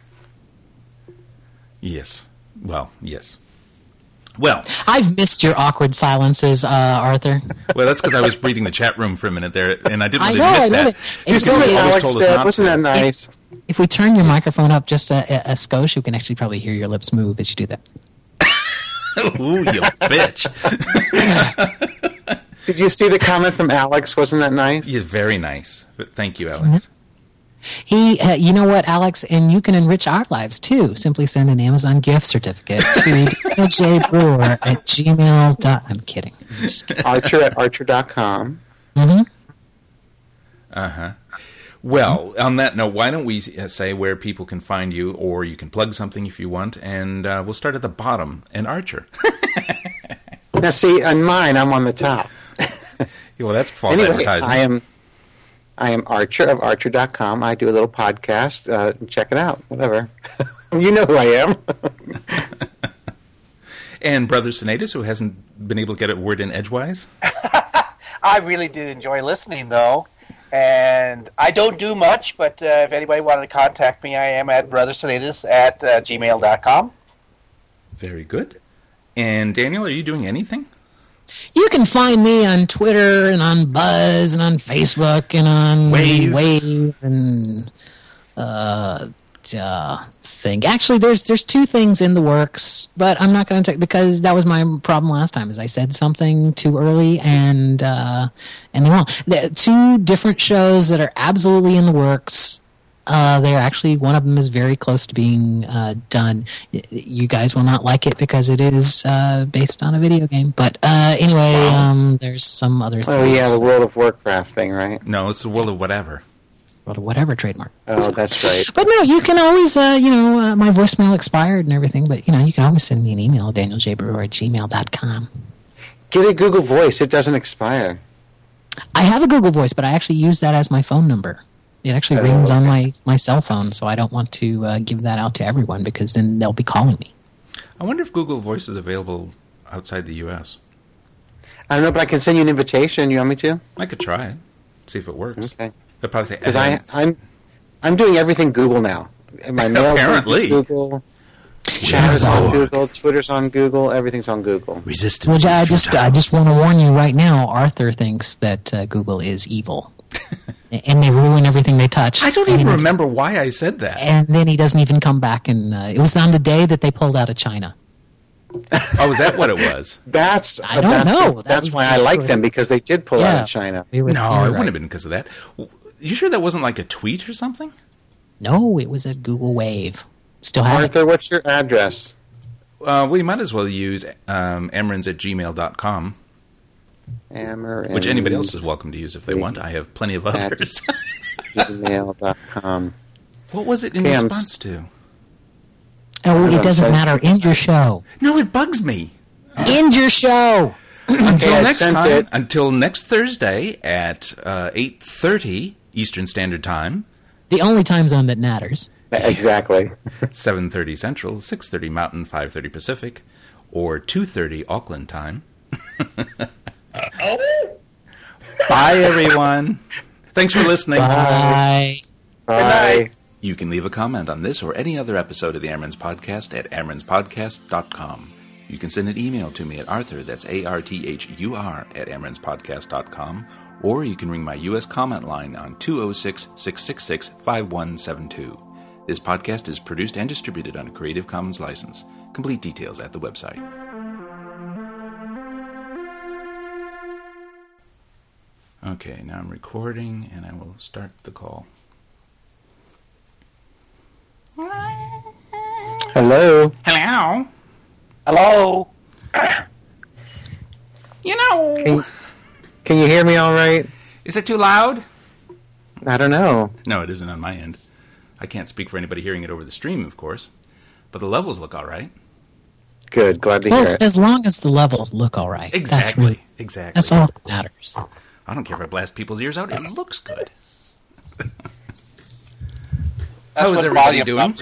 Speaker 9: Yes. Well, yes. Well,
Speaker 1: I've missed your awkward silences, uh, Arthur.
Speaker 9: Well, that's because I was reading the chat room for a minute there, and I didn't
Speaker 1: I
Speaker 9: really
Speaker 1: know,
Speaker 9: admit
Speaker 1: I know
Speaker 9: that.
Speaker 1: You
Speaker 11: see what Alex said? Wasn't that nice?
Speaker 1: If, if we turn your microphone up just a, a, a skosh, you can actually probably hear your lips move as you do that.
Speaker 9: Ooh, you bitch.
Speaker 11: Did you see the comment from Alex? Wasn't that nice?
Speaker 9: Yeah, very nice. But thank you, Alex.
Speaker 1: He, uh, you know what, Alex, and you can enrich our lives too. Simply send an Amazon gift certificate to j brewer at gmail dot com. I'm kidding. I'm just kidding.
Speaker 11: Archer at archer dot com.
Speaker 1: Mm-hmm.
Speaker 9: Uh-huh. Well, on that note, why don't we say where people can find you, or you can plug something if you want, and uh, we'll start at the bottom. And Archer.
Speaker 11: Now, see, on mine, I'm on the top.
Speaker 9: Yeah, well, that's false
Speaker 11: anyway,
Speaker 9: advertising.
Speaker 11: I am, I am Archer of archer dot com. I do a little podcast. Uh, check it out. Whatever. You know who I am.
Speaker 9: And Brother Sinatus, who hasn't been able to get a word in edgewise.
Speaker 10: I really did enjoy listening, though. And I don't do much, but uh, if anybody wanted to contact me, I am at brother sinatus at uh, gmail dot com.
Speaker 9: Very good. And Daniel, are you doing anything?
Speaker 1: You can find me on Twitter and on Buzz and on Facebook and on
Speaker 9: Wave,
Speaker 1: Wave and uh, uh, thing. Actually, there's there's two things in the works, but I'm not going to take because that was my problem last time. Is I said something too early and uh, and they won't. The, two different shows that are absolutely in the works. Uh, they're actually, one of them is very close to being uh, done. Y- you guys will not like it because it is uh, based on a video game. But uh, anyway, wow. um, there's some other things.
Speaker 11: Oh, yeah, the World of Warcraft thing, right?
Speaker 9: No, it's the World of Whatever.
Speaker 1: World of Whatever trademark.
Speaker 11: Oh, that's right.
Speaker 1: But no, you can always, uh, you know, uh, my voicemail expired and everything, but, you know, you can always send me an email, daniel j brewer at gmail dot com.
Speaker 11: Get a Google Voice. It doesn't expire.
Speaker 1: I have a Google Voice, but I actually use that as my phone number. It actually oh, rings okay. on my, my cell phone, so I don't want to uh, give that out to everyone because then they'll be calling me.
Speaker 9: I wonder if Google Voice is available outside the U S.
Speaker 11: I don't know, but I can send you an invitation. You want me to?
Speaker 9: I could try it. See if it works.
Speaker 11: Okay.
Speaker 9: They'll probably say,
Speaker 11: because I'm I'm doing everything Google now. My mail's
Speaker 9: Apparently.
Speaker 11: on Google. Chat is on Google. Twitter's on Google. Everything's on Google.
Speaker 9: Resistance.
Speaker 1: Well, I just I just want to warn you right now. Arthur thinks that uh, Google is evil. And they ruin everything they touch.
Speaker 9: I don't even remember why I said that.
Speaker 1: And then he doesn't even come back. And uh, it was on the day that they pulled out of China.
Speaker 9: Oh, is that what it was?
Speaker 11: That's
Speaker 1: I don't
Speaker 11: that's,
Speaker 1: know.
Speaker 11: That's,
Speaker 1: That
Speaker 11: that's why I like them, because they did pull
Speaker 1: yeah,
Speaker 11: out of China.
Speaker 1: We were,
Speaker 9: no,
Speaker 1: we
Speaker 9: it
Speaker 1: right.
Speaker 9: wouldn't have been because of that. You sure that wasn't like a tweet or something?
Speaker 1: No, it was a Google Wave. Still have
Speaker 11: Arthur,
Speaker 1: it.
Speaker 11: what's your address?
Speaker 9: Uh, well, you might as well use um, amrins at gmail dot com.
Speaker 11: Amrins.
Speaker 9: Which anybody else is welcome to use if they want. I have plenty of others.
Speaker 11: gmail dot com.
Speaker 9: What was it in
Speaker 11: okay,
Speaker 9: response to?
Speaker 1: Oh, it doesn't matter. End your show.
Speaker 9: No, it bugs me.
Speaker 1: End your show.
Speaker 9: Until
Speaker 11: okay,
Speaker 9: next time.
Speaker 11: It.
Speaker 9: Until next Thursday at uh, eight thirty Eastern Standard Time.
Speaker 1: The only time zone that matters.
Speaker 11: Exactly.
Speaker 9: seven thirty Central, six thirty Mountain, five thirty Pacific, or two thirty Auckland time. Bye, everyone. Thanks for listening.
Speaker 1: Bye.
Speaker 11: Bye. Good night.
Speaker 9: You can leave a comment on this or any other episode of the Amrins Podcast at amrins podcast dot com. You can send an email to me at Arthur, that's A R T H U R, at amrins podcast dot com, or you can ring my U S comment line on two oh six, six six six, five one seven two. This podcast is produced and distributed under Creative Commons license. Complete details at the website. Okay, now I'm recording, and I will start the call.
Speaker 11: Hello.
Speaker 9: Hello.
Speaker 10: Hello.
Speaker 9: You know.
Speaker 11: Can you, can you hear me all right?
Speaker 9: Is it too loud?
Speaker 11: I don't know.
Speaker 9: No, it isn't on my end. I can't speak for anybody hearing it over the stream, of course. But the levels look all right.
Speaker 11: Good. Glad to
Speaker 1: well,
Speaker 11: hear it.
Speaker 1: As long as the levels look all right.
Speaker 9: Exactly.
Speaker 1: That's really,
Speaker 9: exactly.
Speaker 1: That's all that matters.
Speaker 9: I don't care if I blast people's ears out. It looks good. How is everybody doing?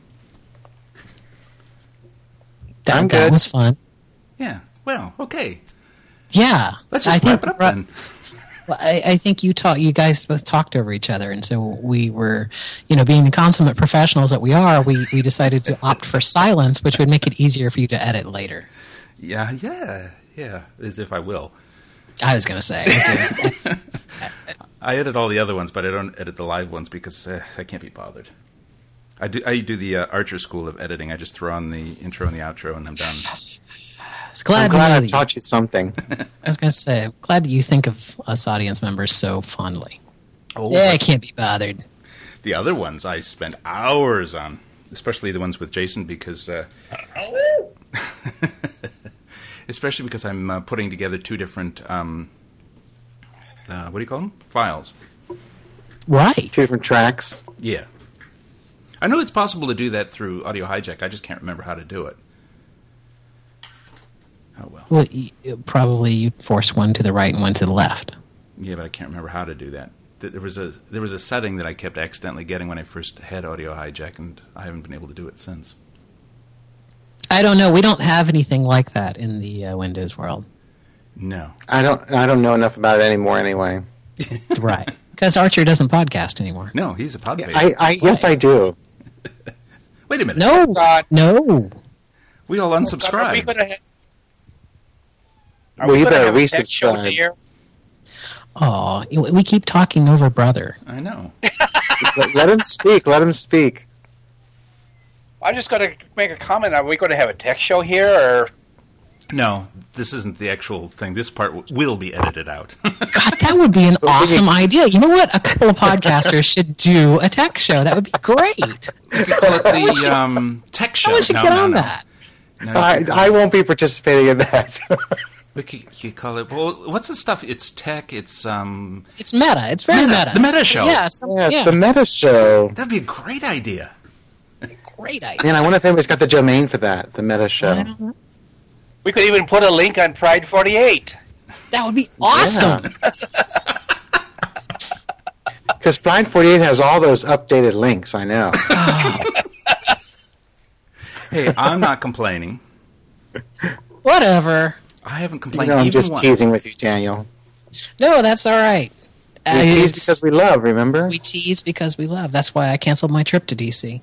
Speaker 1: That,
Speaker 11: I'm
Speaker 1: that
Speaker 11: good.
Speaker 1: was fun.
Speaker 9: Yeah. Well, okay.
Speaker 1: Yeah.
Speaker 9: Let's just
Speaker 1: I
Speaker 9: wrap
Speaker 1: think,
Speaker 9: it up then.
Speaker 1: Well, I, I think you talk, you guys both talked over each other, and so we were, you know, being the consummate professionals that we are, we, we decided to opt for silence, which would make it easier for you to edit later.
Speaker 9: Yeah, yeah, yeah. As if I will.
Speaker 1: I was going to say.
Speaker 9: I edit all the other ones, but I don't edit the live ones because uh, I can't be bothered. I do. I do the uh, Archer school of editing. I just throw on the intro and the outro, and I'm done.
Speaker 1: Glad
Speaker 11: I'm glad
Speaker 1: I
Speaker 11: I've taught you something.
Speaker 1: I was going to say, I'm glad that you think of us audience members so fondly.
Speaker 9: Oh,
Speaker 1: yeah, I can't be bothered.
Speaker 9: The other ones I spend hours on, especially the ones with Jason, because uh, especially because I'm uh, putting together two different um, uh, what do you call them? Files.
Speaker 1: Right.
Speaker 11: Two different tracks.
Speaker 9: Yeah. I know it's possible to do that through Audio Hijack. I just can't remember how to do it. Oh, well.
Speaker 1: Well, you, probably you force one to the right and one to the left.
Speaker 9: Yeah, but I can't remember how to do that. There was a there was a setting that I kept accidentally getting when I first had Audio Hijack, and I haven't been able to do it since.
Speaker 1: I don't know. We don't have anything like that in the uh, Windows world.
Speaker 9: No.
Speaker 11: I don't I don't know enough about it anymore anyway.
Speaker 1: Right. Because Archer doesn't podcast anymore.
Speaker 9: No, he's a podcaster.
Speaker 11: I, I yes I do.
Speaker 9: Wait a minute.
Speaker 1: No.
Speaker 10: God.
Speaker 1: No.
Speaker 9: We all unsubscribed.
Speaker 10: Are we gonna ha- are
Speaker 11: Well,
Speaker 10: we
Speaker 11: you
Speaker 10: gonna
Speaker 11: better
Speaker 10: have a tech show
Speaker 11: resubscribe.
Speaker 10: here?
Speaker 1: Oh, we keep talking over brother.
Speaker 9: I know.
Speaker 11: let, let him speak. Let him speak.
Speaker 10: I'm just going to make a comment. Are we going to have a tech show here, or
Speaker 9: No, this isn't the actual thing. This part w- will be edited out.
Speaker 1: God, that would be an awesome idea. You know what? A couple of podcasters should do a tech show. That would be great.
Speaker 9: You could call it the um, tech show.
Speaker 1: Someone should
Speaker 9: no,
Speaker 1: get
Speaker 9: no,
Speaker 1: on
Speaker 9: no.
Speaker 1: that.
Speaker 9: No,
Speaker 11: I,
Speaker 9: you could-
Speaker 11: I won't be participating in that.
Speaker 9: we could, you could call it. Well, what's the stuff? It's tech. It's um.
Speaker 1: It's meta. It's very
Speaker 9: Meta.
Speaker 1: meta.
Speaker 9: The meta show.
Speaker 1: Yeah, some,
Speaker 11: yeah, it's
Speaker 1: yeah.
Speaker 11: the meta show.
Speaker 9: That'd be a great idea.
Speaker 1: Great idea.
Speaker 11: Man, I wonder if anybody's got the domain for that. The meta show.
Speaker 10: we could even put a link on Pride forty-eight?
Speaker 1: That would be awesome.
Speaker 11: Because Pride forty-eight has all those updated links. I know.
Speaker 9: Hey, I'm not complaining.
Speaker 1: Whatever.
Speaker 9: I haven't
Speaker 11: You
Speaker 9: complained
Speaker 11: know, I'm
Speaker 9: even
Speaker 11: just
Speaker 9: once.
Speaker 11: teasing with you, Daniel.
Speaker 1: No, that's all right.
Speaker 11: We
Speaker 1: Uh,
Speaker 11: tease
Speaker 1: it's-
Speaker 11: because we love. Remember?
Speaker 1: we tease because we love. That's why I canceled my trip to D C.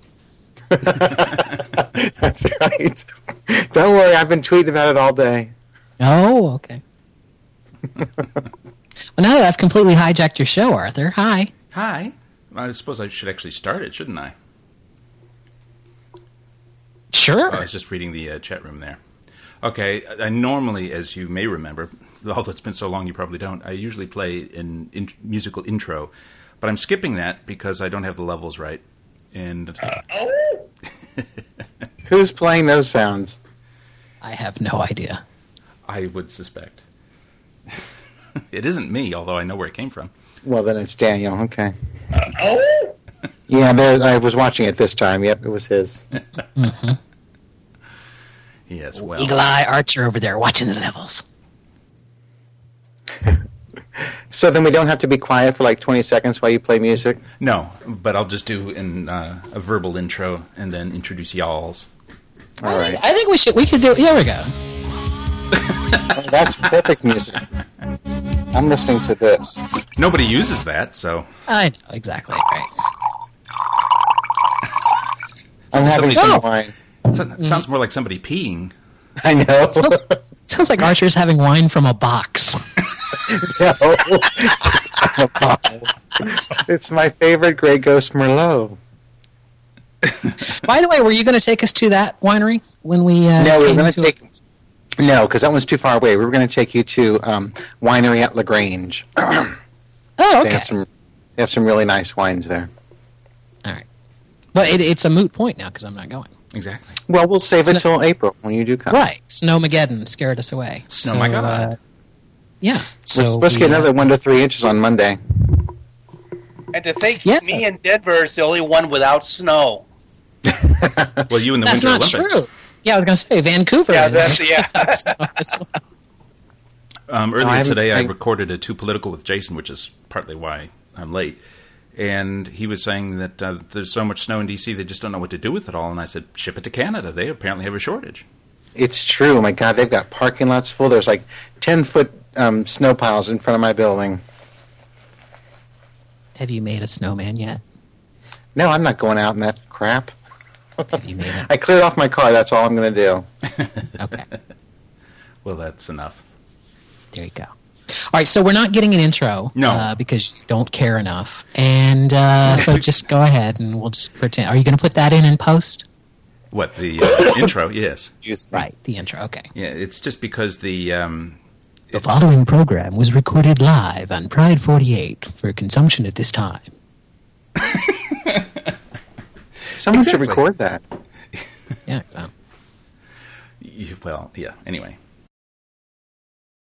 Speaker 11: That's right. Don't worry, I've been tweeting about it all day.
Speaker 1: Oh, okay. Well, now that I've completely hijacked your show, Arthur, hi.
Speaker 9: Hi. I suppose I should actually start it, shouldn't I?
Speaker 1: Sure.
Speaker 9: Oh, I was just reading the uh, chat room there. Okay, I, I normally, as you may remember, although it's been so long you probably don't, I usually play an in, musical intro, but I'm skipping that because I don't have the levels right. And
Speaker 11: Who's playing those sounds?
Speaker 1: I have no idea.
Speaker 9: I would suspect. It isn't me, although I know where it came from.
Speaker 11: Well, then it's Daniel. Okay. Yeah, there, I was watching it this time. Yep, it was his.
Speaker 1: Mm-hmm.
Speaker 9: Yes, well.
Speaker 1: Eagle Eye Archer over there watching the levels.
Speaker 11: So then we don't have to be quiet for like twenty seconds while you play music?
Speaker 9: No, but I'll just do in, uh, a verbal intro and then introduce y'alls.
Speaker 11: All
Speaker 1: I
Speaker 11: right.
Speaker 1: think, I think we should. We could do. Here we go.
Speaker 11: Oh, that's perfect music. I'm listening to this.
Speaker 9: Nobody uses that, so...
Speaker 1: I know exactly. Right.
Speaker 11: I'm having
Speaker 9: Somebody-
Speaker 11: some
Speaker 1: Oh.
Speaker 11: wine.
Speaker 9: It so- sounds more like somebody peeing.
Speaker 11: I know.
Speaker 1: Sounds like Archer's having wine from a box.
Speaker 11: No. It's from a bottle. It's my favorite Grey Ghost Merlot.
Speaker 1: By the way, were you going to take us to that winery when we? Uh,
Speaker 11: No, we were
Speaker 1: came
Speaker 11: going to
Speaker 1: to
Speaker 11: take... No, because that one's too far away. We were going to take you to um, Winery at LaGrange.
Speaker 1: Oh,
Speaker 11: They
Speaker 1: okay.
Speaker 11: have some, they have some really nice wines there.
Speaker 1: All right. But it, it's a moot point now because I'm not going.
Speaker 9: Exactly.
Speaker 11: Well, we'll save
Speaker 1: Snow-
Speaker 11: it till April when you do come.
Speaker 1: Right. Snowmageddon scared us away.
Speaker 9: Snow
Speaker 1: So,
Speaker 9: my God.
Speaker 1: Uh, yeah. So
Speaker 11: We're supposed to
Speaker 1: we,
Speaker 11: get
Speaker 1: uh,
Speaker 11: another one to three inches on Monday.
Speaker 10: And to think
Speaker 1: Yeah.
Speaker 10: me in Denver is the only one without snow.
Speaker 9: Well, you in the
Speaker 1: That's
Speaker 9: Winter
Speaker 1: not
Speaker 9: Olympics.
Speaker 1: true. Yeah, I was going to say Vancouver.
Speaker 10: Yeah,
Speaker 1: is.
Speaker 10: that's yeah.
Speaker 1: That's why.
Speaker 9: Um, earlier
Speaker 11: No, I'm-
Speaker 9: today, I
Speaker 11: I-
Speaker 9: recorded a Too Political with Jason, which is partly why I'm late. And he was saying that uh, there's so much snow in D C they just don't know what to do with it all. And I said, ship it to Canada. They apparently have a shortage.
Speaker 11: It's true. My God, they've got parking lots full. There's like ten foot um, snow piles in front of my building.
Speaker 1: Have you made a snowman yet?
Speaker 11: No, I'm not going out in that crap.
Speaker 1: Have you made it?
Speaker 11: I cleared off my car. That's all I'm going to do.
Speaker 1: Okay.
Speaker 9: Well, that's enough.
Speaker 1: There you go. All right, so we're not getting an intro.
Speaker 9: No.
Speaker 1: Uh, because you don't care enough. And uh, so just go ahead and we'll just pretend. Are you going to put that in in post?
Speaker 9: What, the uh, intro? Yes.
Speaker 1: Right, the intro. Okay.
Speaker 9: Yeah, it's just because the... Um,
Speaker 1: The following program was recorded live on Pride forty-eight for consumption at this time.
Speaker 11: Someone should
Speaker 9: Exactly.
Speaker 11: record that.
Speaker 1: Yeah. So.
Speaker 9: well, yeah, anyway.